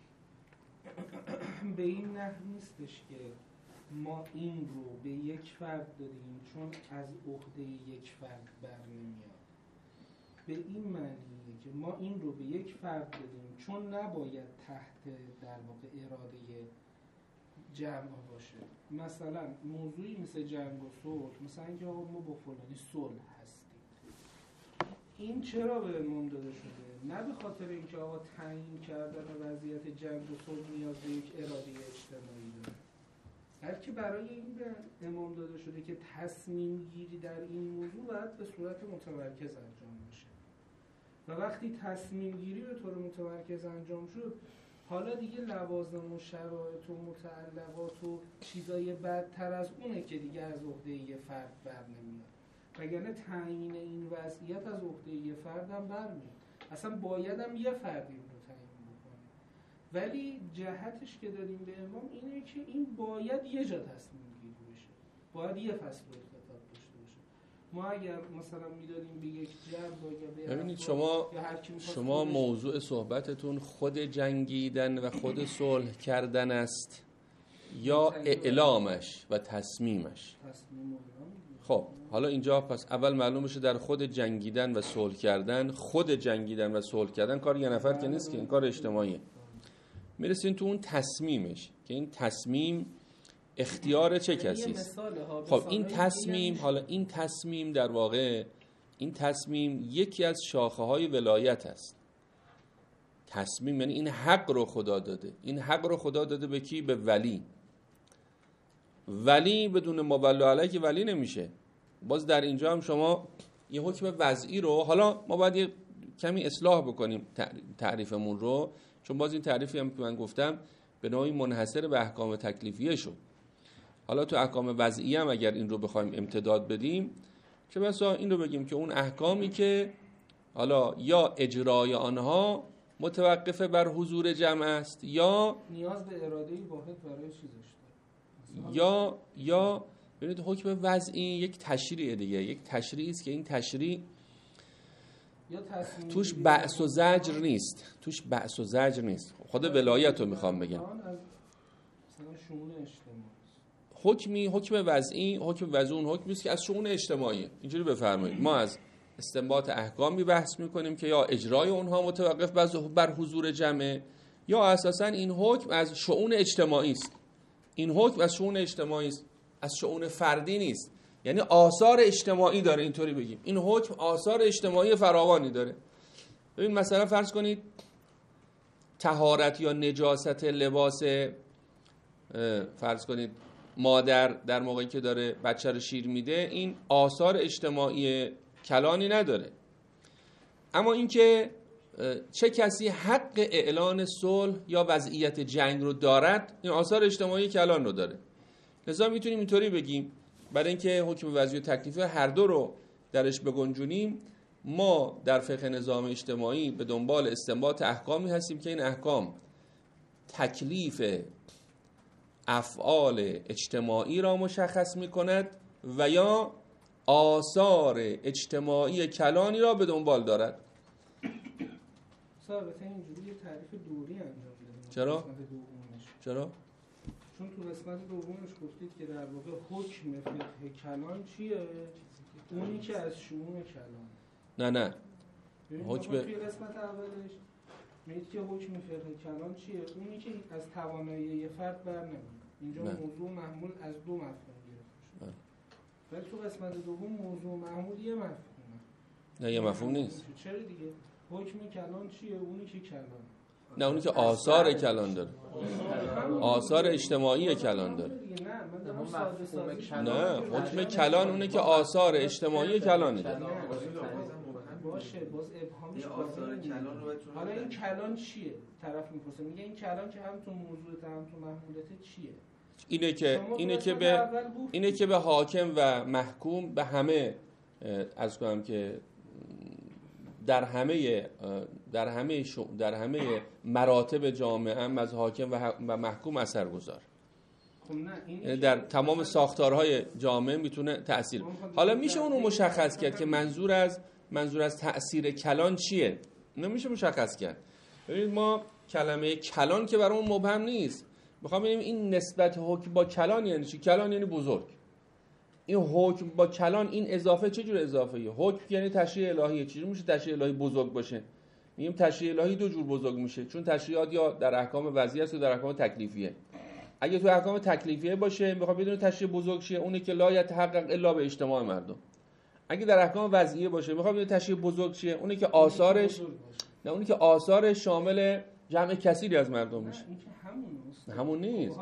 به این نحو نیستش که ما این رو به یک فرد دادیم چون از عهده یک فرد بر نمیاد. به این معنیه که ما این رو به یک فرد دادیم چون نباید تحت در واقع اراده جمع باشه. مثلا موضوعی مثل جنگ و صلح، مثلا اینکه آقا ما با فلانی صلح هستیم، این چرا بهمون داده شده؟ نه به خاطر اینکه آقا تعیین کردن وضعیت جنگ و صلح نیاز به یک اراده اجتماعی داره، بلکه برای این به امام داده شده که تصمیم گیری در این موضوع باید به صورت متمرکز انجام بشه و وقتی تصمیم گیری به طور متمرکز انجام شد، حالا دیگه لوازم و شرایط و متعلقات و چیزای بدتر از اونه که دیگه از عهده یه فرد بر نمیاد. وگرنه تعیین این وضعیت از عهده یه فرد هم برمیاد. اصلا باید هم یه فرد این رو تعیین بکنه. ولی جهتش که دادیم به امام اینه که این باید یه جا تصمیم گیری بشه. باید یه فصل رو اختطاف داشته باشه. ما اگر مثلا میدادیم به یک جمع ببینید شما شما موضوع صحبتتون خود جنگیدن و خود صلح کردن است یا اعلامش و تصمیمش؟ خب حالا اینجا پس اول معلوم بشه در خود جنگیدن و صلح کردن، خود جنگیدن و صلح کردن کار یه نفر که نیست که، این کار اجتماعیه. میرسیم تو اون تصمیمش که این تصمیم اختیار چه کسی است؟ خب این تصمیم، حالا این تصمیم در واقع این تصمیم یکی از شاخه های ولایت است. تصمیم یعنی این حق رو خدا داده. این حق رو خدا داده به کی؟ به ولی. ولی بدون مولا علیه که ولی نمیشه. باز در اینجا هم شما یه حکم وضعی رو، حالا ما باید یه کمی اصلاح بکنیم تعریفمون رو، چون باز این تعریفی هم که من گفتم به نوعی منحصر به احکام تکلیفیه شد. حالا تو احکام وضعی هم اگر این رو بخوایم امتداد بدیم، چه بسا این رو بگیم که اون احکامی که حالا یا اجرای آنها متوقف بر حضور جمع است یا نیاز به اراده واحد برای چیزش داره، یا یا ببینید حکم وضعی یک تشریع دیگه، یک تشریعی است که این تشریع توش بأس و زجر نیست، توش بأس و زجر نیست. خود ولایت رو میخوام بگم. حکمی حکم وضعی حکم وضعی اون حکمی است که از شؤون اجتماعی. اینجوری بفرمایید ما از استنباط احکامی بحث میکنیم که یا اجرای اونها متوقف بر حضور جمع یا اساسا این حکم از شؤون اجتماعی است. این حکم از شؤون اجتماعی است، از شؤون فردی نیست. یعنی آثار اجتماعی داره، اینطوری بگیم. این حکم آثار اجتماعی فراوانی داره. ببین مثلا فرض کنید طهارت یا نجاست لباس، فرض کنید مادر در موقعی که داره بچه رو شیر میده، این آثار اجتماعی کلانی نداره. اما اینکه چه کسی حق اعلان صلح یا وضعیت جنگ رو دارد، این آثار اجتماعی کلان رو داره. لذا میتونیم اینطوری بگیم برای اینکه حکم وضعی و تکلیفی هر دو رو درش بگنجونیم، ما در فقه نظام اجتماعی به دنبال استنباط احکامی هستیم که این احکام تکلیف افعال اجتماعی را مشخص می کند و یا آثار اجتماعی کلانی را به دنبال دارد. ثابته اینجوری یه تعریف دوری انجام بدیم. چرا؟ چرا؟ چون تو قسمت دومش گفتید که در واقع حکم فقه کلان چیه؟ اونی که از شؤون کلان. نه نه. حکم توی قسمت اولش میگید که حکم فقه کلان چیه؟ اونی که از توانایی یه فرد بر نمیاد. اینجا نه. موضوع محمول از دو مفهوم گرفته شده. ولی تو قسمت دوم موضوع محمول یه مفهومه. نه یه مفهوم نیست. چرا دیگه؟ حکم کلان چیه؟ اونی که کلان. نه اونی که آثار کلان داره. آثار اجتماعی کلان داره. نه حکم کلان اونه که آثار اجتماعی کلان داره. باشه باز ابهامش آثار کلان رو بتونه. حالا این کلان چیه؟ طرف میپرسه میگه این کلان که هم تو موضوعت هم تو محمولت چیه؟ اینه که اینه که به اینه که به حاکم و محکوم به همه از کنم که در همه در همه در همه مراتب جامعه هم از حاکم و محکوم اثرگذار. خب نه این در تمام ساختارهای جامعه میتونه تأثیر. حالا میشه اونو مشخص کرد که منظور از منظور از تأثیر کلان چیه؟ نمیشه مشخص کرد. ببینید ما کلمه کلان که برامون مبهم نیست. میخوام ببینیم این نسبت حکم با کلان یعنی چی؟ کلان یعنی بزرگ. این حکم با کلان این اضافه چه جور اضافه‌ایه؟ حکم یعنی تشریع الهیه. چجوری میشه تشریع الهی بزرگ باشه؟ میگیم تشریع الهی دو جور بزرگ میشه، چون تشریعات یا در احکام وضعی است و در احکام تکلیفیه. اگه تو احکام تکلیفیه باشه میخوام بدون تشریع بزرگ شه، اونه که لا یتحقق الا به اجتماع مردم. اگه در احکام وضعیه باشه میخوام بدون تشریع بزرگ شه، اونه که آثارش نه اونه که آثارش شامل جمع کثیری از مردم میشه. همون نیست.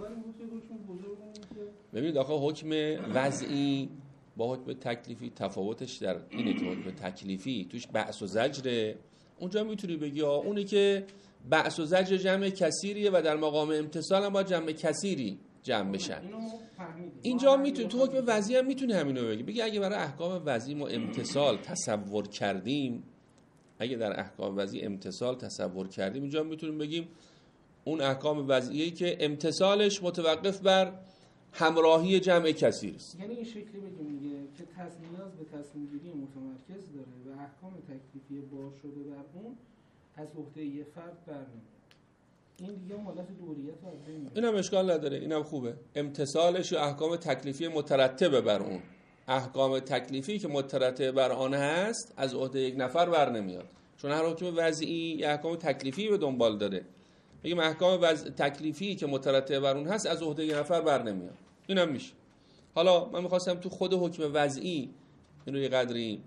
ببینید آخه حکم وضعی با حکم تکلیفی تفاوتش در اینه که حکم تکلیفی توش بأس و زجره. اونجا میتونی بگی آه اونی که بأس و زجر جمع کثیریه و در مقام امتثال هم باید جمع کثیری جمع بشن. اینجا میتونی تو حکم وضعی هم میتونی همینو بگی. بگی اگه برای احکام وضعی ما امتثال تصور کردیم، اگه در احکام وضعی امتثال تصور کردیم، اینجا میتونیم بگیم اون احکام وضعیه که امتثالش متوقف بر همراهی جمع کثیر است. یعنی این شکلی بگیم میگه که نیاز به تصمیم گیری متمرکز داره و احکام تکلیفی بار شده بر اون از عهده یه فرد برنمیاد. این دیگه حالت دوریت از بین میره. اینم اشکال نداره، اینم خوبه. امتثالش و احکام تکلیفی مترتب بر اون. احکام تکلیفی که مترتب بر آن هست از عهده یک نفر برنمیاد. چون هر حکم وضعی احکام تکلیفی به دنبال داره. میگم احکام وضع تکلیفی که مترتب بر اون هست از عهده یک نفر برنمیاد. اینم میشه. حالا من میخواستم تو خود حکم وضعی اینو یه قدری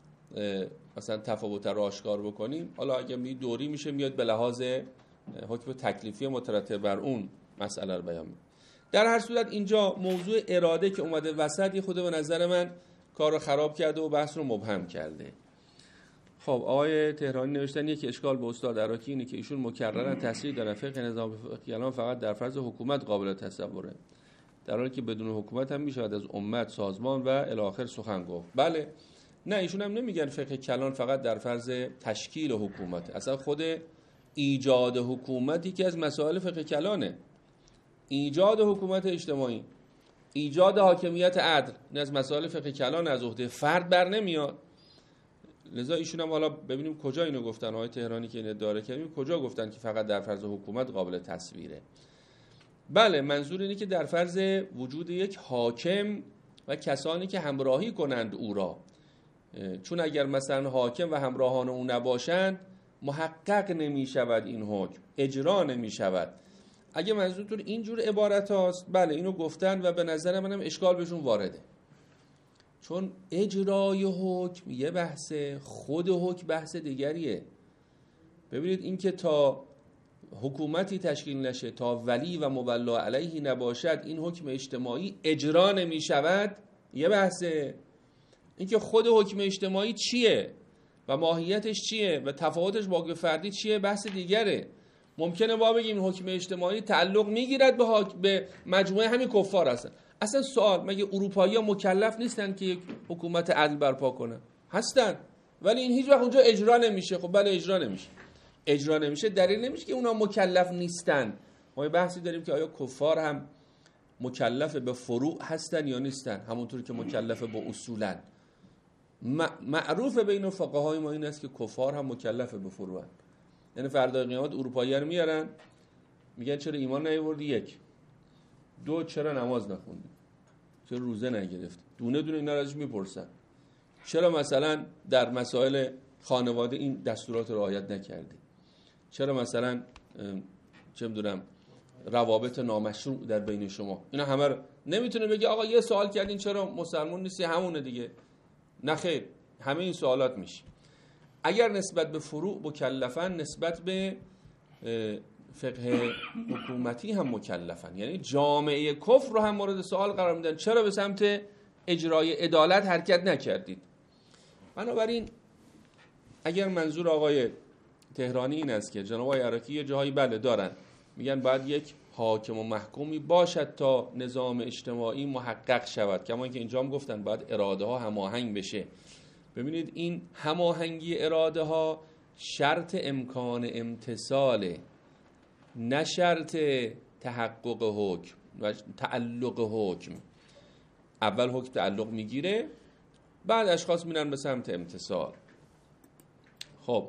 مثلا تفاوت رو آشکار بکنیم. حالا اگه می دوری میشه میاد به لحاظ حکم تکلیفی مترتب بر اون مسئله رو بیان می‌کنه. در هر صورت اینجا موضوع اراده که اومده وسط یه خود به نظر من کار رو خراب کرده و بحث رو مبهم کرده. خب آقای تهرانی نوشتن یک اشکال به استاد عراقی اینه که ایشون مکررا تاثیر داره فقه نظام کلان فقط در فرض حکومت قابل تصوره، در حالی که بدون حکومت هم میشه از امت، سازمان و الی آخر سخن گفت. بله، نه ایشون هم نمیگن فقه کلان فقط در فرض تشکیل حکومت. اصلا خود ایجاد حکومتی که از مسائل فقه کلانه. ایجاد حکومت اجتماعی، ایجاد حاکمیت عدل، نه از مسائل فقه کلان، از عهده فرد بر نمیاد. لذا ایشون هم حالا ببینیم کجا اینو گفتن، آقای تهرانی که این ادعا کردیم کجا گفتن که فقط در فرض حکومت قابل تصویره. بله، منظور اینه که در فرض وجود یک حاکم و کسانی که همراهی کنند او را، چون اگر مثلا حاکم و همراهان او نباشند محقق نمی شود این حکم، اجرا نمی شود. اگه منظورتون اینجور عبارت هاست، بله اینو گفتن و به نظر منم اشکال بهشون وارده، چون اجرای حکم یه بحثه، خود حکم بحث دیگریه. ببینید این که تا حکومتی تشکیل نشه، تا ولی و مولا علیه نباشد این حکم اجتماعی اجرا نمی شود یه بحثه. این که خود حکم اجتماعی چیه و ماهیتش چیه و تفاوتش با حکم فردی چیه بحث دیگره. ممکنه ما بگیم حکم اجتماعی تعلق میگیرد به, حاک... به مجموعه همین کفار هستن، اصلا سوال، مگه اروپایی‌ها مکلف نیستن که یک حکومت عدل برپا کنن؟ هستن، ولی این هیچ وقت اونجا اجرا نمیشه. خب بله اجرا نمیشه. اجرا نمیشه دلیل نمیشه که اونا مکلف نیستن. ما یه بحثی داریم که آیا کفار هم مکلف به فروع هستن یا نیستن، همونطور که مکلف به اصولن. معروف بین فقهای ما این است که کفار هم مکلف به فروع هستن. یعنی فردا قیامت اروپایی رو میارن میگن چرا ایمان نیاوردی؟ یک. دو، چرا نماز نخوندی؟ چرا روزه نگرفتی؟ دونه دونه اینا رو ازش میپرسن. چرا مثلا در مسائل خانواده این دستورات رو رعایت نکردی؟ چرا مثلا چه میدونم روابط نامشروع در بین شما؟ اینا همه رو نمیتونه بگه آقا یه سوال کردین چرا مسلمان نیستی همونه دیگه. نه خیر، همه این سوالات میشه. اگر نسبت به فروع مکلفن، نسبت به فقه حکومتی هم مکلفن. یعنی جامعه کفر رو هم مورد سوال قرار میدن چرا به سمت اجرای عدالت حرکت نکردید. بنابراین اگر منظور آقای تهرانی این است که جناب آقای عراقی یه جاهایی بله دارن میگن باید یک حاکم و محکومی باشد تا نظام اجتماعی محقق شود، کما اینکه اینجا هم گفتن باید اراده ها هماهنگ بشه. ببینید این هماهنگی اراده ها شرط امکان امتثاله، نه شرط تحقق حکم و تعلق حکم. اول حکم تعلق میگیره، بعد اشخاص میرن به سمت امتثال. خب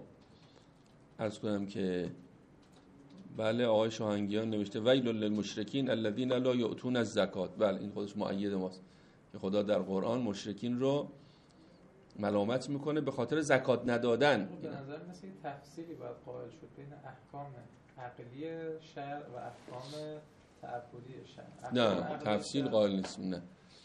عرض کنم که بله آقای شاهنگیان نوشته ویل للمشرکین الذین لا یؤتون الزکات. بله این خودش مؤید ماست که خدا در قرآن مشرکین رو ملامت میکنه به خاطر زکات ندادن. به نظر مثل تفصیلی باید قائل شد بین احکام عقلی شرع و احکام تعبدی شرع. نه تفصیل قائل نیست. نه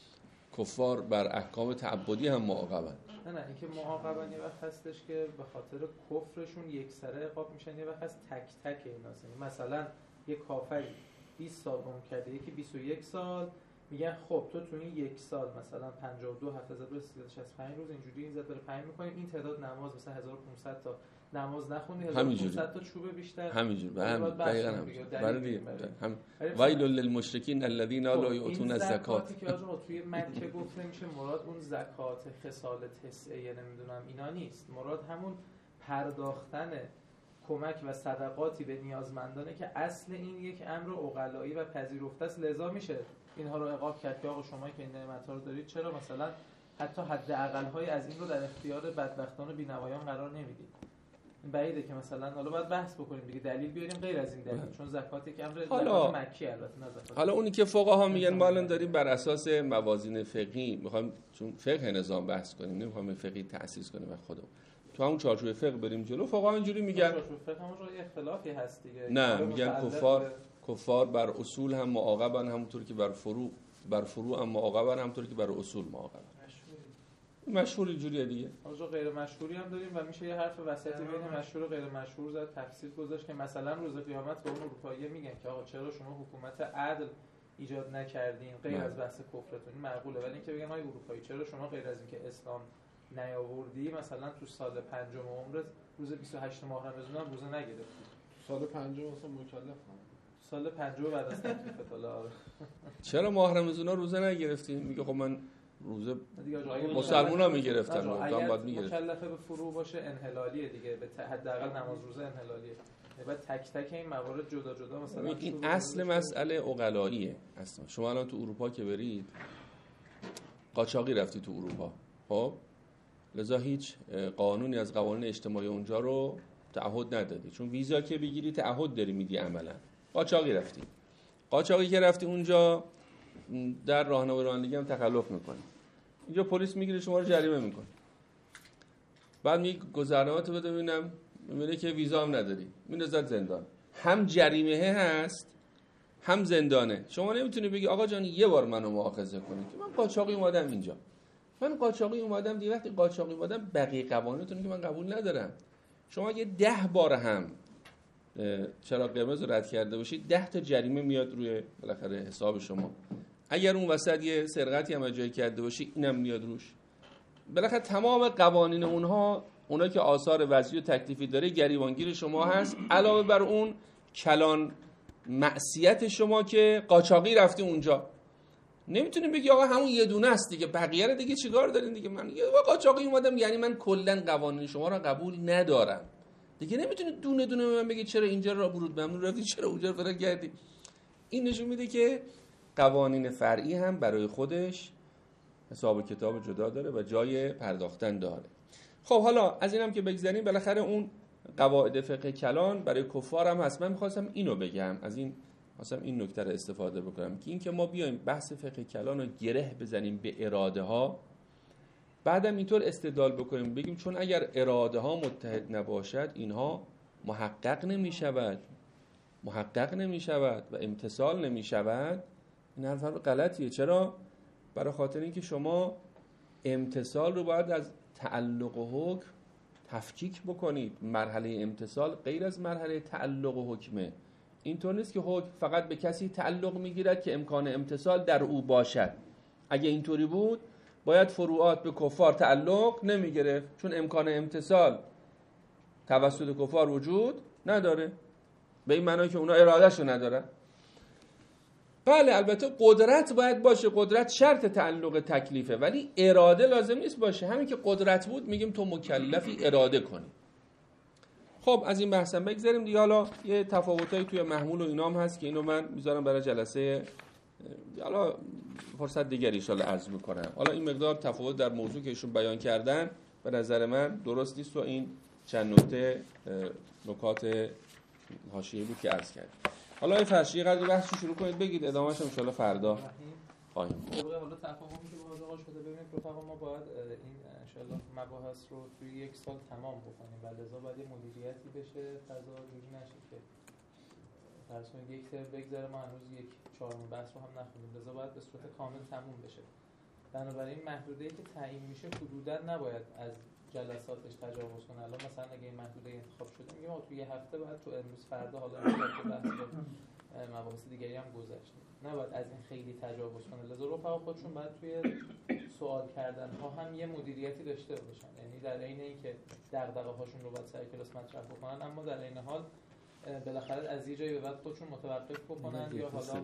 کفار بر احکام تعبدی هم معاقبن. نه نه اینکه معاقبن یه وقت هستش که به خاطر کفرشون یک سره عقاب میشن، یه وقت هست تک تک اینا. مثلا یه کافری بیست سال عمر کرده یکی بیست و یک سال، میگن خب تو تو این یک سال مثلا پنجاه و دو هفت هزار و سیصد و شصت و پنج روز اینجوری این زد داره پنج میکنیم، این تعداد نماز مثلا هزار و پانصد تا نماز نخوندی، هزار و پانصد تا چوب بیشتر همینجوری. به هم دقیقاً همینجوری. برای هم ویل للمشرکین الذین لا یؤتون الزکات. این زکاتی که آقا توی مکه گفته میشه مراد اون زکات خصال تسعه نمیدونم اینا نیست، مراد همون پرداختن کمک و صدقاتی به نیازمندانه که اصل این یک امر عقلایی و پذیرفته است. لذا میشه اینها رو عقاب کرد که آقا شما که این نعمت‌ها رو دارید چرا مثلا حتی حداقل‌های از این رو در اختیار بدبختان و بی‌نوایان قرار نمیدید. این بعیده که مثلا حالا باید بحث بکنیم دیگه، دلیل بیاریم غیر از این دلیل، چون زکات یک امر زکات مکی البته نه زکات. حالا اونی که فقها میگن ما الان داریم بر اساس موازین فقهی میخوایم چون فقه نظام بحث کنیم، نمیخوایم فقهی تأسیس کنیم و خودمون تو همون چارچوب فقه بریم جلو. فقها اینجوری میگن چارچوب فقه همون رو اختلافی هست دیگه. نه میگن کفار کفار بر اصول هم معاقبن، همونطور که بر فروع بر فروع هم معاقبن، همونطور که بر اصول معاقبن. مشهور اینجوریه دیگه. آجا غیر مشهوری هم داریم و میشه یه حرف وسطی بین مشهور و غیر مشهور زد، تفصیل گذاشت که مثلا روز قیامت به اون اروپایی میگن که آقا چرا شما حکومت عدل ایجاد نکردین غیر از بحث کفرتون؟ معقوله. ولی اینکه بگن آقا اروپایی چرا شما غیر از اینکه اسلام نیاوردی مثلا تو سال پنجم عمرت روز بیست و هشت ماه رمضان هم روزه نگرفتی؟ سال پنجم اصلا مکلف سال پنجم بعد از تکلیف الله چرا ماه رمضان روزه نگرفتی؟ میگه خب من روزه مسلمونا میگرفتن و دام بعد میگرفت. مکلفه به فروع باشه انحلالیه دیگه، به حداقل نماز روزه انحلالیه. بعد تک تک این موارد جدا جدا مثلا این اصل مسئله عقلاییه. اصلا شما الان تو اروپا که برید قاچاقی رفتی تو اروپا، خب لذا هیچ قانونی از قوانین اجتماعی اونجا رو تعهد ندادی، چون ویزا که بگیری تعهد داری میدی. عملا قاچاقی رفتی، قاچاقی که رفتی اونجا در راهنمای رانندگی هم تخلف میکنی، اینجا پلیس میگیره شما رو جریمه میکنه، بعد میگه گذرنامه‌تو بده ببینم، میبینه که ویزا هم نداری، میندازت زندان. هم جریمه هست هم زندانه. شما نمیتونی بگی آقا جان یه بار منو مؤاخذه کنید که من قاچاقی اومدم اینجا، من قاچاقی اومدم دیگه. وقتی قاچاقی اومدم بقیه قوانینتون که من قبول ندارم. شما اگه ده بار هم چراغ قرمز رو رد کرده باشید ده تا جریمه میاد روی بالاخره حساب شما. اگر اون وسط یه سرقتی هم جایی کرده باشی اینم میاد روش. بالاخره تمام قوانین اونها، اونایی که آثار وضعی و تکلیفی داره گریبانگیر شما هست، علاوه بر اون کلان معصیت شما که قاچاقی رفتی اونجا. نمیتونیم بگی آقا همون یه دونه است دیگه، بقیه رو دیگه چیکار دارین دیگه، من یه قاچاقی اومدم یعنی من کلا قوانین شما رو قبول ندارم دیگه. نمیتونید دونه دونه به من بگید چرا اینجا را ورود ممنوع رفتی، چرا اونجا رو فرا کردی. این نشون میده که قوانین فرعی هم برای خودش حساب کتاب جدا داره و جای پرداختن داره. خب حالا از اینم که بگذریم، بالاخره اون قواعد فقه کلان برای کفار هم هست. من می‌خواستم اینو بگم، از این مثلا این نکته رو استفاده بکنم که این که ما بیایم بحث فقه کلان رو گره بزنیم به اراده ها، بعدم اینطور استدلال بکنیم بگیم چون اگر اراده ها متحد نباشد اینها محقق نمی شود محقق نمی شود و امتصال نمی شود. این حرف غلطیه. چرا؟ برای خاطر اینکه شما امتصال رو باید از تعلق و حکم تفکیک بکنید. مرحله امتصال غیر از مرحله تعلق و حکمه. اینطور نیست که حکم فقط به کسی تعلق میگیرد که امکان امتصال در او باشد. اگه اینطوری بود باید فروعات به کفار تعلق نمیگرفت، چون امکان امتصال توسط کفار وجود نداره، به این معنی که اونا ارادهشو ندارن. بله البته قدرت باید باشه، قدرت شرط تعلق تکلیفه، ولی اراده لازم نیست باشه. همین که قدرت بود میگیم تو مکلفی اراده کنی. خب از این بحثم بگذاریم دیگه. حالا یه تفاوتایی توی محمول و اینام هست که اینو من میذارم برای جلسه، حالا فرصت دیگری ان شاءالله عرض میکنم. حالا این مقدار تفاوت در موضوع که ایشون بیان کردن به نظر من درست نیست و این چند نکته نکات حاشیه‌ای بود که عرض کردم. حالا این فرشی قدر بحثو شروع کنید بگید، ادامه‌اش ان شاءالله فردا خواهیم. حالا تفاهمی که باهاش آقا شده ببینید رفقا ما باید این ان شاءالله مباحث رو توی یک سال تمام بکنیم و لذا باید یه مدیریتی بشه، فضا جوری نشه که فرض کنید یک ترم بگذره ما هنوز یک چهارم بحث رو هم نخونیم، لذا باید به صورت کامل تموم بشه. بنابراین محدوده‌ای که تعیین میشه حدوداً نباید از جلساتش تجاوز کنه. الان مثلا اگه این محدوده انتخاب شده میگیم ما توی یه هفته بعد تو امروز فردا حالا که بحث مباحث دیگری هم گذشته نباید از این خیلی تجاوز کنه. لذا رفقا خودشون باید توی سوال کردن ها هم یه مدیریتی داشته باشن، یعنی در عین اینکه دغدغه هاشون رو باید سر کلاس مطرح بکنن اما در عین حال بالاخره از یه جایی به بعد خودشون متوقف بکنن یا حالا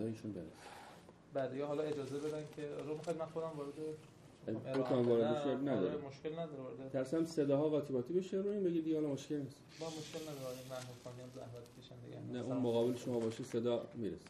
بعد یا حالا اجازه بدن که رو میخواد من خودم وارد بکنم وارد بشه نداره، مشکل نداره وارد درسم صداها قاطی قاطی بشه رو این بگید حالا مشکل نیست. با مشکل نداره این محمود خانی هم زحمت کشن دیگه. نه اون مقابل شما باشه صدا میرسه.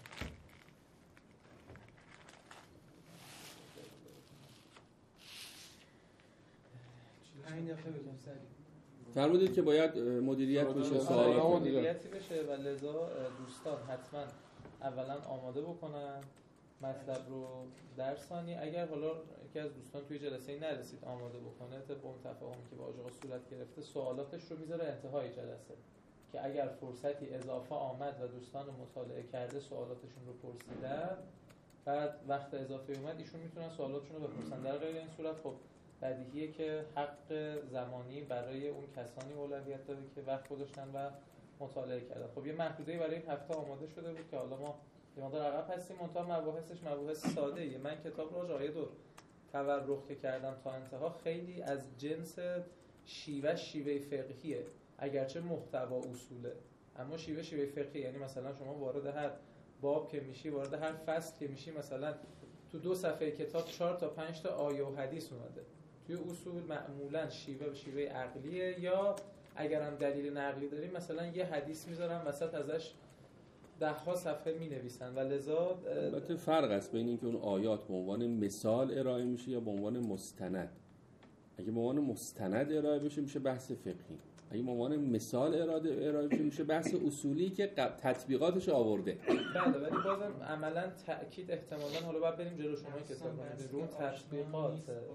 همین دفعه بگم سریع فرمودید که باید مدیریت بشه، سوالات مدیریتی بشه و لذا دوستان حتما اولا آماده بکنن مطلب رو. در ثانی اگر حالا یکی از دوستان توی جلسه نرسید آماده بکنه طبق اون تفاهمی که با آقا صورت گرفته سوالاتش رو میذاره انتهای جلسه که اگر فرصتی اضافه آمد و دوستان مطالعه کرده سوالاتشون رو پرسیدن بعد وقت اضافه اومد ایشون میتونن سوالاتشون رو بپرسن. در غیر این صورت خب بدیهیه که حق زمانی برای اون کسانی اولویت داره که وقت گذاشتن و مطالعه کردن. خب یه محدوده‌ای برای این هفته آماده شده بود که حالا ما یه مقدار عقب هستیم، منتها مباحثش مباحث ساده‌ایه. من کتاب رو آیه دو تورق که کردم تا انتها خیلی از جنس شیوه شیوه فقهیه، اگرچه محتوا اصوله اما شیوه شیوه فقهی. یعنی مثلا شما وارد هر باب که میشی، وارد هر فصل که میشی، مثلا تو دو صفحه کتاب چهار تا پنج تا آیه و حدیث اومده. توی اصول معمولا شیوه به شیوه عقلیه یا اگرم دلیل نقلی داریم مثلا یه حدیث میذارن وسط ازش ده ها صفحه می نویسن و لذا البته فرق است بین اینکه اون آیات به عنوان مثال ارائه میشه یا به عنوان مستند. اگه به عنوان مستند ارائه بشه میشه بحث فقهی، اگه به عنوان مثال ارائه ارائه بشه میشه بحث اصولی که تطبیقاتش آورده. بله ولی بازم عملا تاکید احتمالاً حالا باید بریم جلو شما کتاب رو اون تطبیقات داره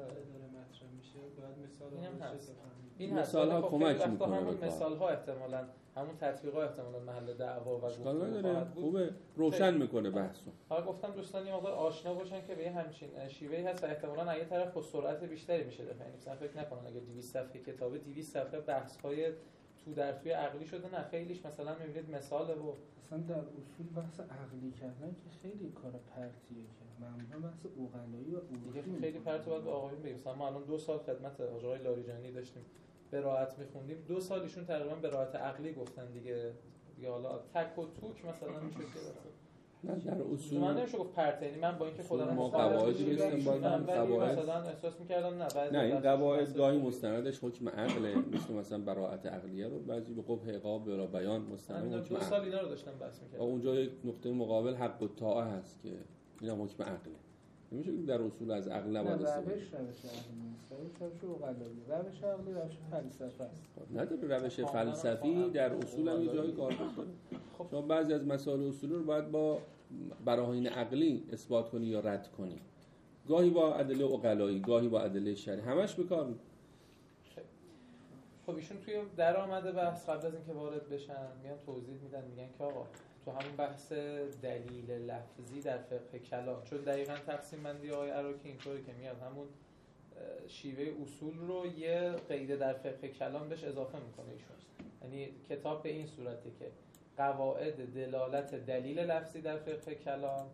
مطرح میشه باید مثال هست. این مثال‌ها کمک می‌کنه. همون مثال‌ها احتمالاً همون تطبیق‌ها احتمالاً محل دعوا و گفتگو خواهد بود. خوبه روشن می‌کنه بحثو. حالا گفتم دوستان یه مقدار آشنا باشن که به یه همچین شیوهی هست و احتمالاً اگه طرف با سرعت بیشتری میشه دفعه. یعنی مثلا فکر نکنن اگه دویست صفحه کتابه دویست صفحه بحث‌های تو در توی عقلی شده، نه خیلیش مثلا می‌بینید مثاله و اصلا در اصول بحث عقلی کردن که خیلی کار پرتیه که معمولا بحث عقلایی و دیگه خیلی پرت باید به آقایون بگیم. مثلا ما الان دو سال خدمت آقای لاریجانی داشتیم براءت می‌خوندیم، دو سال ایشون تقریبا براءت عقلی گفتن دیگه. دیگه حالا تک و توک مثلا میشه که نه در اصول من نمیشه گفت پرت، یعنی من با اینکه خودم ما قواعدی استنباط من قواعد مثلا احساس می‌کردم نه بعضی نه این قواعد گاهی مستندش حکم عقله، مثل مثلا براءت عقلیه رو بعضی به قبح عقاب بلا بیان مستند حکم دو عقل. سال اینا رو داشتم بحث می‌کردم. اونجا یک نقطه مقابل حق الطاعه هست که اینا حکم عقله. نمیشه در اصول از عقل نباید استفاده روش روش عقلی نیست، روش روش عقلی، روش عقلی روش فلسفه است. نداره روش فلسفی در اصول هم یه جایی کار داره. شما بعضی از مسائل اصولی رو باید با براهین عقلی اثبات کنی یا رد کنی، گاهی با ادله عقلایی، گاهی با ادله شرعی، همش به کار میاد. خب ایشون توی درآمد بحث قبل از اینکه وارد بشن میان توضیح میدن، میگن که آقا تو همون بحث دلیل لفظی در فقه کلام، چون دقیقاً تقسیم بندی آقای عراقی اینطوری که میاد همون شیوه اصول رو یه قید در فقه کلام بهش اضافه میکنه ایشون، یعنی کتاب به این صورته که قواعد دلالت دلیل لفظی در فقه کلام،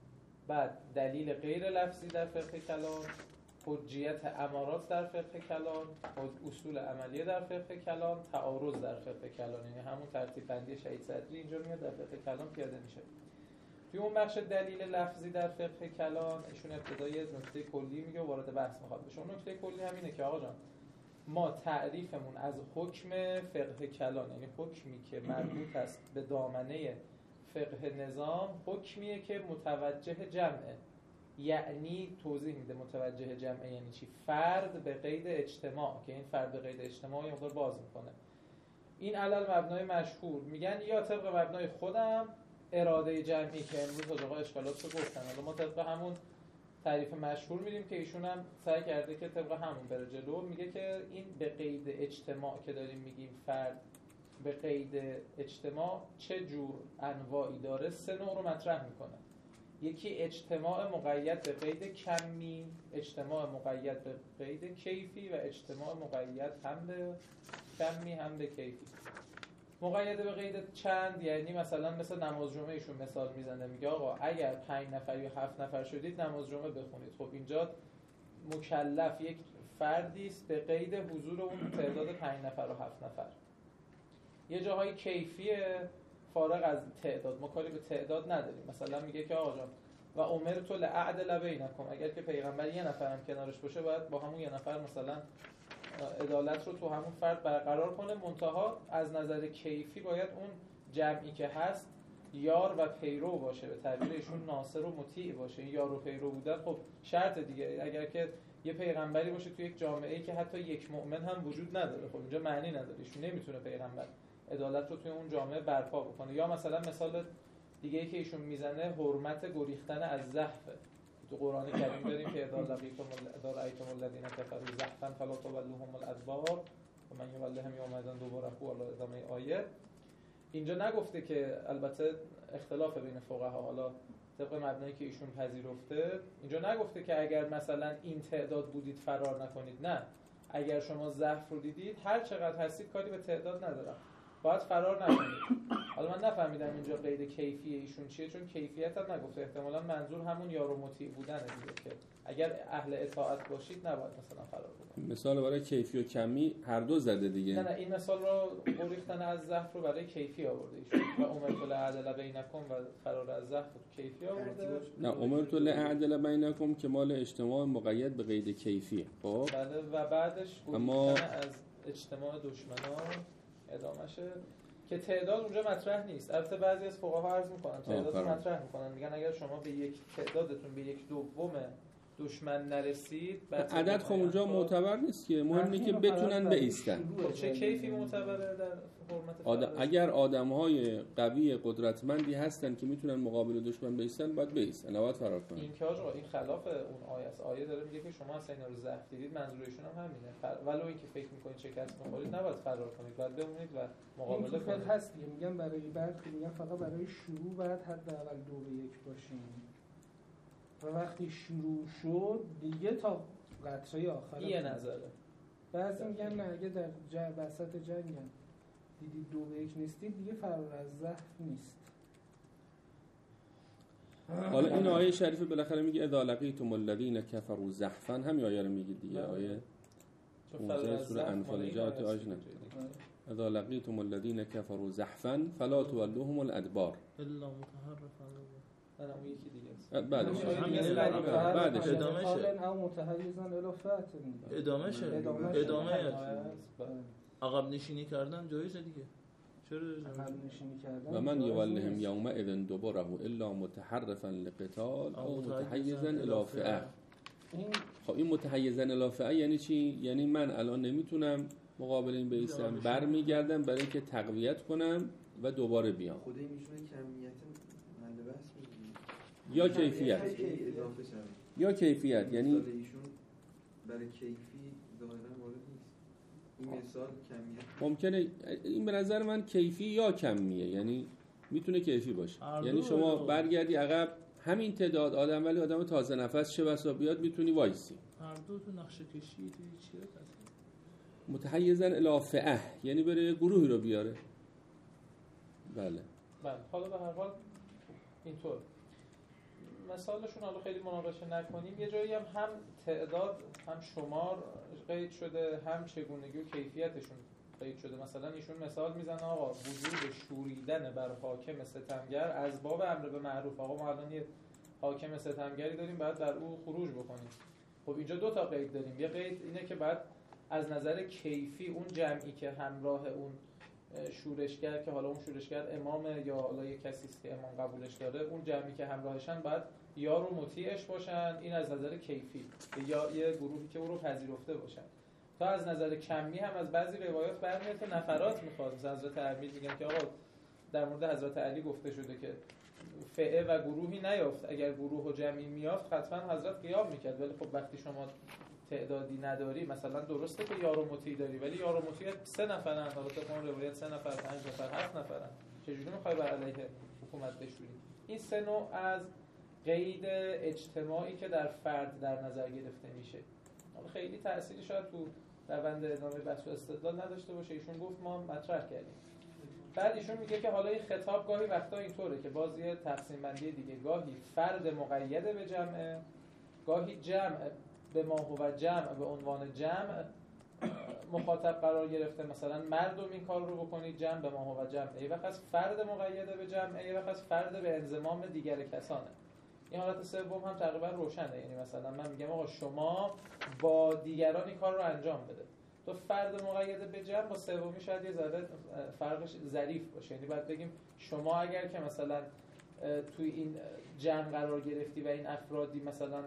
بعد دلیل غیر لفظی در فقه کلام، حجیت امارات در فقه کلام، اصول عملیه در فقه کلام، تعارض در فقه کلام، یعنی همون ترتیب بندی شهید صدری اینجا میاد در فقه کلام پیاده میشه. توی اون بخش دلیل لفظی در فقه کلام ایشون ابتدای نکته کلی میگه و وارد بحث میخواد بشه. اون نکته کلی همینه که آقا جان ما تعریفمون از حکم فقه کلام، یعنی حکمی که مربوط است به دامنه فقه نظام، حکمیه که متوجه جمعه، یعنی توضیح میده متوجه جمعه یعنی چی؟ فرد به قید اجتماع، که این فرد به قید اجتماع یه مقدار باز میکنه. این علل مبنای مشهور میگن یا طبق مبنای خودم اراده جمعی که امروز آقا اشکالات رو گفتن، حالا ما طبق همون تعریف مشهور میریم که ایشون هم سعی کرده که طبق همون بره جلو. میگه که این به قید اجتماع که داریم میگیم فرد به قید اجتماع چه جور انواعی داره، سه نوع رو مطرح میکنه. یکی اجتماع مقید به قید کمی، اجتماع مقید به قید کیفی و اجتماع مقید هم به کمی هم به کیفی. مقید به قید چند یعنی مثلا مثل نماز جمعه ایشون مثال میزنه، میگه آقا اگر پنج نفر یا هفت نفر شدید نماز جمعه بخونید. خب اینجا مکلف یک فردی است به قید حضور اون تعداد پنج نفر و هفت نفر. یه جاهای کیفیه فارغ از تعداد، ما کاری به تعداد نداریم. مثلا میگه که آقا جان و امرت لأعدل بینکم، اگر که پیغمبر یه نفرم کنارش باشه باید با همون یه نفر مثلا عدالت رو تو همون فرد برقرار کنه، منتها از نظر کیفی باید اون جمعی که هست یار و پیرو باشه، به تعبیر ایشون ناصر و مطیع باشه. یار و پیرو بودن خب شرط دیگه، اگر که یه پیغمبری باشه تو یک جامعه‌ای که حتی یک مؤمن هم وجود نداره، خب اینجا معنی نداره، ایشون نمیتونه پیغمبر عدالت رو توی اون جامعه برپا بکنه. یا مثلا مثال دیگه ای که ایشون میزنه حرمت گریختن از زحف. تو قرآن کریم داریم که اذا لقیتم رأیتم الذین کفروا زحفا فلا تولوهم الادبار و من یولهم یومئذ دبره والا ادامه آیه. اینجا نگفته که، البته اختلاف بین فقها، حالا طبق مبنایی که ایشون پذیرفته اینجا نگفته که اگر مثلا این تعداد بودید فرار نکنید، نه، اگر شما زحف رو دیدید هر چقدر هستید کاری به تعداد ندارم، باید فرار نکنید. حالا من نفهمیدم اینجا قید کیفی ایشون چیه، چون کیفیت هم نگفته، احتمالاً منظور همون یار و مطیع بودنه دیگه، که اگر اهل اطاعت باشید نباید مثلا فرار کنید. مثال برای کیفی و کمی هر دو زده دیگه. نه نه این مثال رو گریختن از زحف رو برای کیفی آورده ایشون و امرت لأعدل بینکم و فرار از زحف رو کیفی آورده. نه امرت لأعدل بینکم که مال اجتماع مقید به قید کیفیه. خب بله و بعدش اما گریختن از اجتماع دشمنان ادامشه که تعداد اونجا مطرح نیست. البته بعضی از فقها عرض میکنن تعداد رو مطرح میکنن، میگن اگر شما به یک تعدادتون به یک دوم دشمن نرسید، عدد خب اونجا معتبر نیست که، مهم اینه که بتونن بایستن. چه کیفی معتبره در حرمت آدم اگر آدم‌های قوی قدرتمندی هستن که میتونن مقابل دشمن بایستن، باید بایستن، نباید فرار کنن. این که آقا این خلاف اون آیه است. آیه داره میگه که شما اصلا اینا رو ضعف دیدید، منظورشون هم همینه. فر... ولو اینکه فکر میکنید شکست می‌خورید نباید فرار کنید، باید بمونید و مقابله کنید. این هست دیگه، میگن برای برخی میگن فقط برای شروع باید حداقل دو به یک باشیم و وقتی شروع شد دیگه تا قطره آخر. یه نظره. بعضی میگن نه، اگه در جنگ وسط جنگن دیدید دو به یک نیستید دیگه فرار از زحف نیست. حالا این آیه شریفه بالاخره میگه اذا لقیتم الذین کفروا زحفا، همین آیه رو میگه دیگه. آیه موضوع سوره انفال جات آیه نه اذا لقیتم الذین کفروا زحفا فلا تولوهم الادبار نه اون یکی دیگه است. بعدش همین بعدش ادامهشه او متحیزاً الی فعل ادامهشه ادامه عقب نشینی کردن جایزه دیگه. چرا عقب نشینی کردن و من یولهم یومئذ دبره الا متحرفا لقتال او متحیزا الی فئه. خب این متحیزا الی فئه یعنی چی؟ یعنی من الان نمیتونم مقابل این بیستم، برمیگردم برای اینکه تقویت کنم و دوباره بیام. خود این میشونه کمیت محل بحث میگی یا کیفیت یا کیفیت یعنی ایشون برای کیفی ظاهرا وارد نیست. این مثال کمیت ممکنه این به نظر من کیفی یا کمیه، یعنی میتونه کیفی باشه. یعنی شما برگردی عقب همین تعداد آدم ولی آدم تازه نفس چه بسا بیاد میتونی وایسی. هر دو تو نقشه کشی توی چیه پس متحیزاً الی فئه یعنی بره گروهی رو بیاره. بله بله حالا به هر حال اینطور مثالشون حالا خیلی مناقشه نکنیم. یه جایی هم هم تعداد هم شمار قید شده هم چگونگی و کیفیتشون قید شده. مثلا ایشون مثال میزنه آقا وجود شوریدن بر حاکم ستمگر از باب امر به معروف. آقا ما الان یه حاکم ستمگری داریم بعد در او خروج بکنیم. خب اینجا دو تا قید داریم. یه قید اینه که بعد از نظر کیفی اون جمعی که همراه اون شورشگر که حالا اون شورشگر امامه یا حالا یه کسی است که امام قبولش داره، اون جمعی که همراهشن باید یار و مطیعش باشن. این از نظر کیفی یا یه گروهی که او رو پذیرفته باشن. تا از نظر کمی هم از بعضی روایات برمیاد که نفرات میخواد. مثلا حضرت امیر میگن که آقا در مورد حضرت علی گفته شده که فئه و گروهی نیافت، اگر گروه و جمعی میافت حتما حضرت قیام میکرد. ولی خب وقتی شما تعدادی نداری، مثلا درسته که یار و مطیع داری ولی یار و مطیع سه نفرن، حالا تو اون روایت سه نفر، پنج نفر، هفت نفرن، چجوری میخوای بر علیه حکومت بشوری؟ این سه نوع از قید اجتماعی که در فرد در نظر گرفته میشه حالا خیلی تأثیری شاید تو روند ادامه بحث و استدلال نداشته باشه. ایشون گفت ما مطرح کردیم. بعد ایشون میگه که حالا این خطاب گاهی وقتا اینطوره که باز یه تقسیم بندی دیگه، گاهی فرد مقید به جمع، گاهی جمع به ما هو جمع به عنوان جمع مخاطب قرار گرفته. مثلا مردم این کار رو بکنید جمع به ما هو جمع. یه وقت از فرد مقید به جمع، یه وقت از فرد به انضمام دیگر کسانه. این حالت سوم هم تقریبا روشنه. یعنی مثلا من میگم آقا شما با دیگران این کار رو انجام بده. تو فرد مقید به جمع با سومی شاید یه ذره فرقش ظریف باشه. یعنی باید بگیم شما اگر که مثلا توی این جمع قرار گرفتی و این افرادی مثلا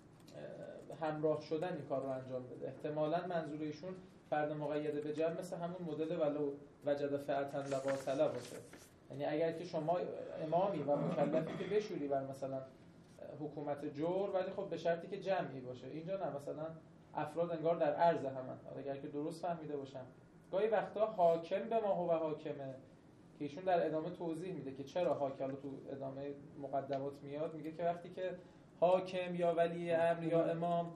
همراه شدن این کار رو انجام بده. احتمالاً منظور ایشون فرد مقید به جمع مثل همون مدل ولو وجد فعتن لقاتله باشه. یعنی اگر که شما امامی و مکلفی که بشوری بر مثلا حکومت جور، ولی خب به شرطی که جمعی باشه. اینجا نه، مثلا افراد انگار در عرض همن. اگر که درست فهمیده باشم گاهی وقتا حاکم به ما هو حاکمه که ایشون در ادامه توضیح میده که چرا حاکم تو ادامه مقدمات میاد. میگه که وقتی که حاکم یا ولی امر یا امام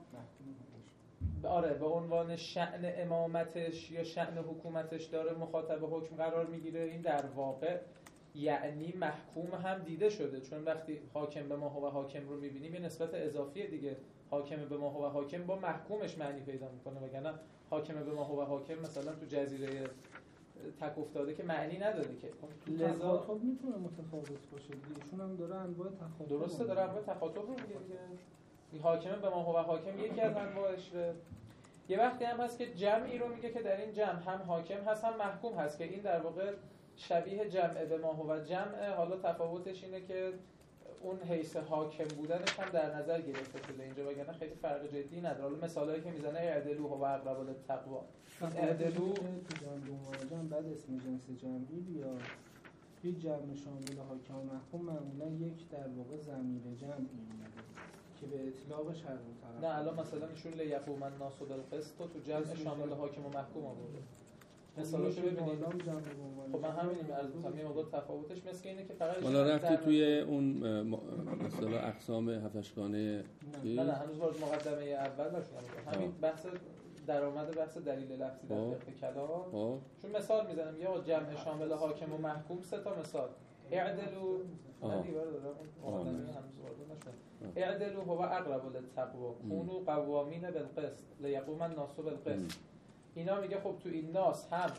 آره به عنوان شأن امامتش یا شأن حکومتش داره مخاطب حکم قرار میگیره، این در واقع یعنی محکوم هم دیده شده. چون وقتی حاکم به ما هو حاکم رو میبینیم یه نسبت اضافیه دیگه. حاکم به ما هو حاکم با محکومش معنی پیدا میکنه، وگرنه حاکم به ما هو حاکم مثلا تو جزیره تک افتاده که معنی نداره که. لذا خب میتونه متفاوت باشه دیگه. ایشون هم داره انواع تخاطب. درسته داره انواع تخاطب رو میگه دیگه. این حاکم به ما هو حاکم یکی از انواعش. یه وقتی هم هست که جمعی رو میگه که در این جمع هم حاکم هست هم محکوم هست، که این در واقع شبیه جمع به ما هو جمع. حالا تفاوتش اینه که اون حیث حاکم بودنش هم در نظر گرفته شده اینجا، وگرنه خیلی فرق جدی نداره. حالا مثالایی که میزنه اعدلو هو اقرب للتقوا. اعدلو تو جمع جمع بعد اسم جنس جمعی بیا توی جمع شامل حاکم و محکوم معمولا یک در واقع ضمیر جمعی میاد که به اطلاقش هر دو طرف. نه الان مثلا ایشون لیقوم الناس بالقسط تو جمع شامل حاکم و محکوم آورده. مثالاشو ببینید. خب من همینیم عرض می‌کنم یه مقدار تفاوتش مثل اینه که فقط حالا رفتی توی اون مثلا اقسام هفتشگانه نه نه هنوز وارد مقدمه اول نشدم. همین بحث درآمد بحث دلیل لفظی در فقه کلام. چون مثال میزنم یا جمع شامل حاکم و محکوم سه تا مثال. اعدلو من دیوار دارم مقدمه هنوز وارد نشدم. اعدلو هو اقرب للتقوا کونوا قوامین بالقسط لیقوم الناس بالقسط. اینا میگه خب تو این ناس هم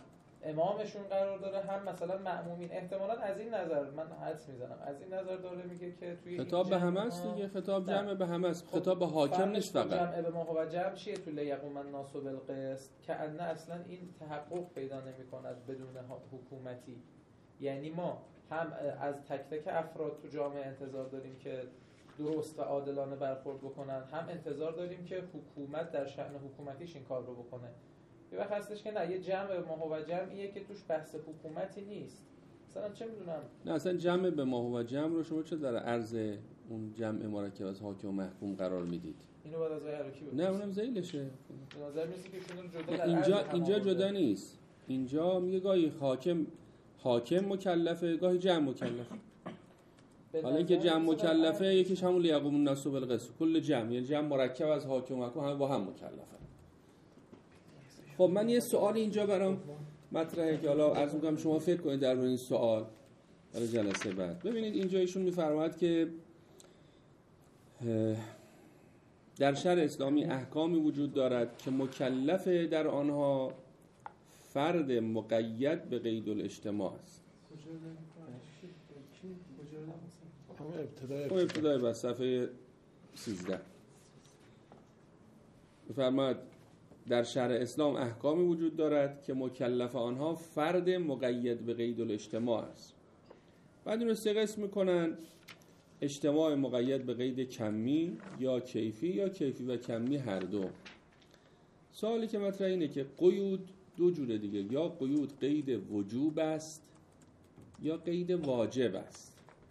امامشون قرار داره، هم مثلا مأمومین. احتمالاً از این نظر من حدس میزنم، از این نظر داره میگه که توی خطاب به همه است دیگه، خطاب جمع به همه است، خطاب به حاکم نیست فقط. جمع به ما و جمع چیه تو لیقوم الناس بالقسط که ان اصلا این تحقق پیدا نمی‌کند بدون حکومتی. یعنی ما هم از تک تک افراد تو جامعه انتظار داریم که درست و عادلانه برخورد بکنن، هم انتظار داریم که حکومت در شأن حکومتیش این کار رو بکنه. یه وقت هستش که نه، یه جمع به ما و جمعیه که توش بحث حکومتی نیست. مثلا چه میدونم، نه اصلا جمع به ما و جمع رو شما چه در عرض اون جمع مرکب از حاکم و محکوم قرار میدید؟ اینو بعد از عراقی بود. نه اونم ذیلشه. به نظر میاد که شون رو جدا در اینجا اینجا جدا نیست. اینجا میگه گاهی حاکم حاکم مکلفه، گاهی جمع مکلفه. حالا اینکه جمع مکلفه یکیش همون لیقوم الناس بالقسط، کل جمع یعنی جمع مرکب از حاکم و محکوم همه با هم مکلفه. خب من یه سوال اینجا برام مطرحه که حالا عرض می‌کنم شما فکر کنید درباره این سوال برای جلسه بعد. ببینید اینجا ایشون می‌فرماید که در شرع اسلامی احکامی وجود دارد که مکلف در آنها فرد مقید به قید الاجتماع است. کجا ابتدای بس صفحه سیزده می‌فرماید در شرع اسلام احکامی وجود دارد که مکلف آنها فرد مقید به قید الاجتماع است. بعد این رو سه قسم میکنن: اجتماع مقید به قید کمی یا کیفی یا کیفی و کمی هر دو. سوالی که مطرح اینه که قیود دو جوره دیگه، یا قیود قید وجوب است یا قید واجب است.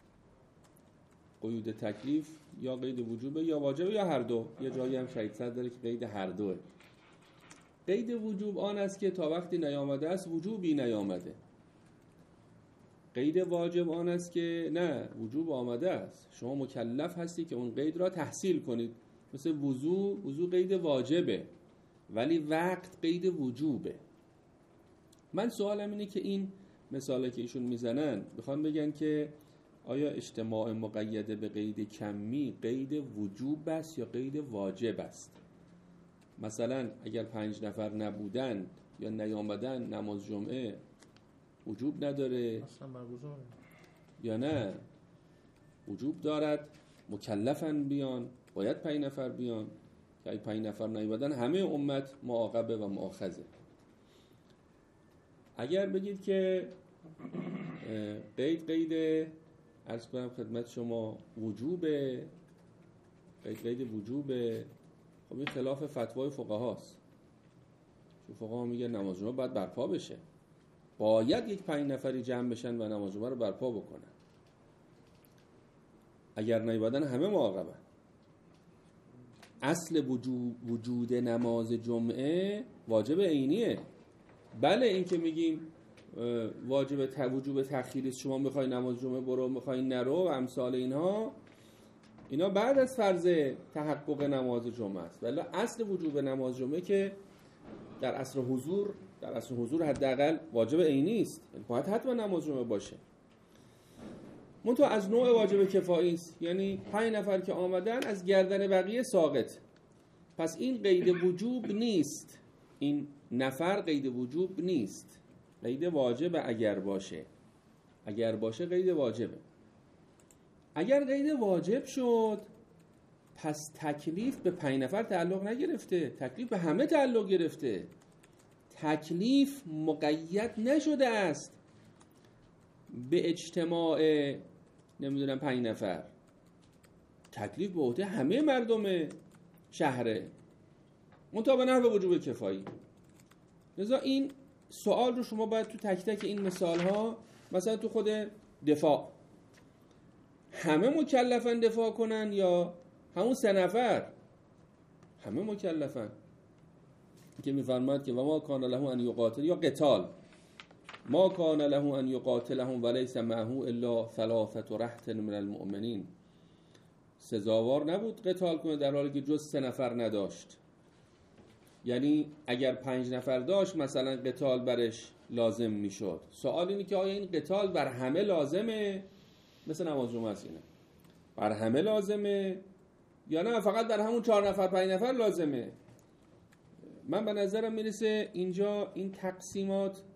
قیود تکلیف یا قید وجوب یا واجب یا هر دو. یه جایی هم شهید صدر داره که قید هر دوه. قید وجوب آن است که تا وقتی نیامده است وجوبی نیامده. قید واجب آن است که نه، وجوب آمده است، شما مکلف هستی که اون قید را تحصیل کنید. مثل وضو، وضو قید واجبه ولی وقت قید وجوبه. من سوالم اینه که این مثاله که ایشون میزنن بخوان بگن که آیا اجتماع مقید به قید کمی قید وجوب است یا قید واجب است؟ مثلا اگر پنج نفر نبودن یا نیامدن نماز جمعه وجوب نداره یا نه وجوب دارد، مکلفن بیان، باید پنج نفر بیان که اگه پنج نفر نیامدن همه امت معاقبه و مؤاخذه. اگر بگید که قید قید عرض کنم خدمت شما وجوبه، قید قید وجوبه، خب این خلاف فتوای فقهاست. چون فقها میگه نماز جمعه باید برپا بشه، باید یک پنج نفری جمع بشن و نماز جمعه رو برپا بکنن. اگر نیامدن همه معاقبه. اصل وجود وجود نماز جمعه واجب عینیه. بله این که میگیم واجب وجوب تأخیری شما میخوای نماز جمعه برو، میخوای نرو و امثال اینها، اینا بعد از فرض تحقق نماز جمعه است. ولی اصل وجوب نماز جمعه که در عصر حضور در عصر حضور حداقل واجب عینی است، باید حتما نماز جمعه باشه. منتها از نوع واجب کفایی است، یعنی پنج نفر که آمدن از گردن بقیه ساقط. پس این قید وجوب نیست، این نفر قید وجوب نیست، قید واجب. اگر باشه اگر باشه قید واجبه. اگر قید واجب شد پس تکلیف به پنج نفر تعلق نگرفته، تکلیف به همه تعلق گرفته. تکلیف مقید نشده است به اجتماع نمیدونم پنج نفر، تکلیف به عهده همه مردم شهره، منتها به نحو وجوب کفایی. لذا این سوال رو شما باید تو تک تک این مثال ها، مثلا تو خود دفاع، همه مکلفن دفاع کنن یا همون سه نفر؟ همه مکلفن که میفرماید که و ما کان له ان یقاتل، یا قتال، ما کان له ان یقاتلهم ولیس معه الا ثلاثه رهط من المؤمنین. سزاوار نبود قتال کنه در حالی که جز سه نفر نداشت. یعنی اگر پنج نفر داشت مثلا قتال برش لازم میشد. سوال اینه که آیا این قتال بر همه لازمه؟ مثل نماز جمعه است، اینه بر همه لازمه یا نه فقط بر همون چهار نفر پنج نفر لازمه؟ من به نظرم میرسه اینجا این تقسیمات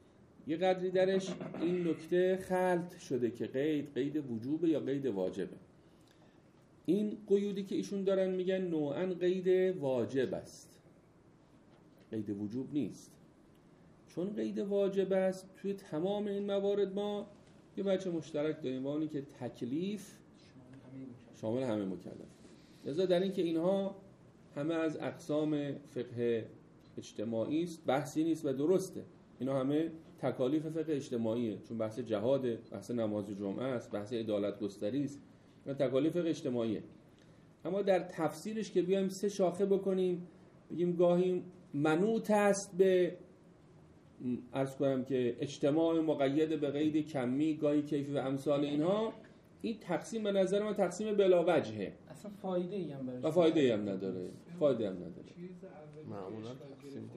یه قدری درش این نکته خلط شده که قید قید وجوبه یا قید واجبه. این قیودی که ایشون دارن میگن نوعاً قید واجب است، قید وجوب نیست. چون قید واجب است توی تمام این موارد ما یه بچه مشترک داریم با اونی که تکلیف شامل همه مکلف. لذا در این که اینها همه از اقسام فقه اجتماعی است بحثی نیست و درسته، اینا همه تکالیف فقه اجتماعیه، چون بحث جهاد، بحث نماز جمعه است، بحث عدالت گستری است، اینا تکالیف فقه اجتماعیه. اما در تفصیلش که بیایم سه شاخه بکنیم، بگیم گاهی منوط است به عرض کنم که اجتماع مقید به قید کمی، گاهی کیفی و امثال اینها، این تقسیم به نظر من تقسیم بلا وجهه، اصلا فایده ای هم برای و فایده ای هم نداره، فایده هم نداره. معمولا تقسیم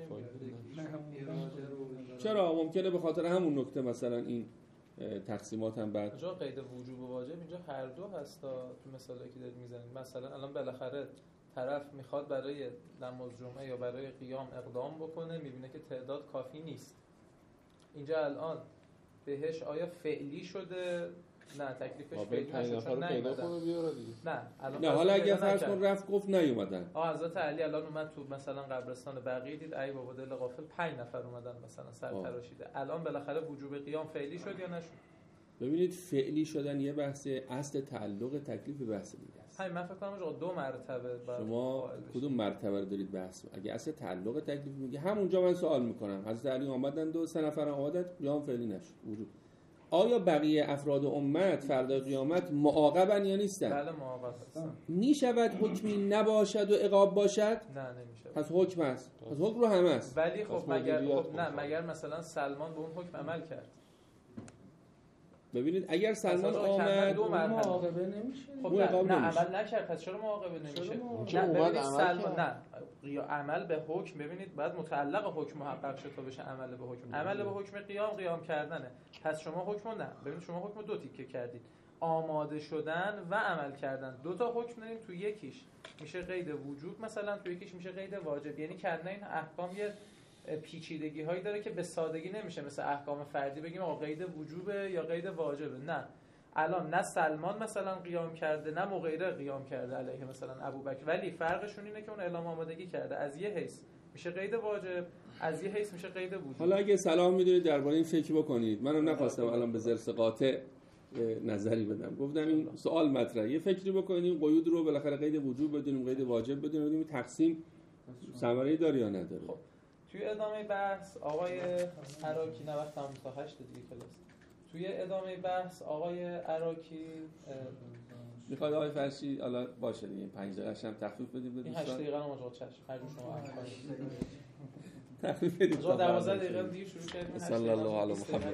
چرا؟ ممکنه به خاطر همون نکته مثلا این تقسیمات هم بعد اینجا قید وجوب و واجب اینجا هر دو هستا. تو مثالی که دارید میزنید مثلا الان بالاخره طرف میخواد برای نماز جمعه یا برای قیام اقدام بکنه، میبینه که تعداد کافی نیست. اینجا الان بهش آیا فعلی شده؟ نه، تکلیفش فعلی نشده چون نیومدن. نه الان نه حالا اگه فرض کن رفت گفت نیومدن. آ حضرت علی الان اومد تو مثلا قبرستان بقیع دید ای بابا دل غافل پنج نفر اومدن مثلا سر تراشیده. الان بالاخره وجوب قیام فعلی شد یا نشد؟ ببینید فعلی شدن یه بحث، اصل تعلق تکلیف بحث دیگه است. همین من فکر کنم آقا دو مرتبه شما کدوم مرتبه رو دارید بحث؟ اگه اصل تعلق تکلیف میگه همونجا من سوال میکنم، حضرت علی اومدن دو سه نفر اومدن قیام فعلی نشد وجوب. آیا بقیه افراد امت فردا قیامت معاقبن یا نیستن؟ بله معاقب هستن. میشود حکمی نباشد و عقاب باشد؟ نه نمیشه. پس حکم است. پس حکم رو هم است. ولی خب مگر خب نه مگر مثلا سلمان به اون حکم عمل کرد. ببینید اگر سلمان آمد دو معاقبه نمیشه. خب نه, نه عمل نکرد پس چرا معاقبه نمیشه؟ نه ببینید سلمان نه یا عمل به حکم، ببینید بعد متعلق حکم محقق شه تا بشه عمل به حکم. عمل به حکم قیام قیام کردنه. پس شما حکم نه، ببینید شما حکم دو تیکه کردید، آماده شدن و عمل کردن. دو تا حکم داریم، تو یکیش میشه قید وجوب مثلا، تو یکیش میشه قید واجب. یعنی کردن این احکام یه پیچیدگی هایی داره که به سادگی نمیشه مثل احکام فردی بگیم آقا قید وجوبه یا قید واجبه. نه الان نه سلمان مثلا قیام کرده نه مغیره قیام کرده علیه مثلا ابوبکر، ولی فرقشون اینه که اون اعلام آمادگی کرده. از یه حیث میشه قید واجب، از یه حیث میشه قید وجوب. حالا اگه صلاح میدونید درباره این فکر بکنید، منم نخواستم الان به زرس قاطع نظری بدم، گفتم این سوال مطرحه، یه فکری بکنید این قیود رو بالاخره قید وجوب بدونیم قید واجب بدونیم، ببینیم تقسیم ثمره داره یا نداره. خب توی ادامه بحث آقای عراقی نه وقت هم تا هشت دیگه کلاس. توی ادامه بحث آقای عراقی میخواد آقای فرشی حالا باشه دیگه این پنج دقیقه هم تخفیف بدیم به دوستان. این هشت دقیقه هم آقا چشم هر جو شما تخفیف بدید. دوازده دقیقه دیگه شروع کردیم. صلی الله علی محمد.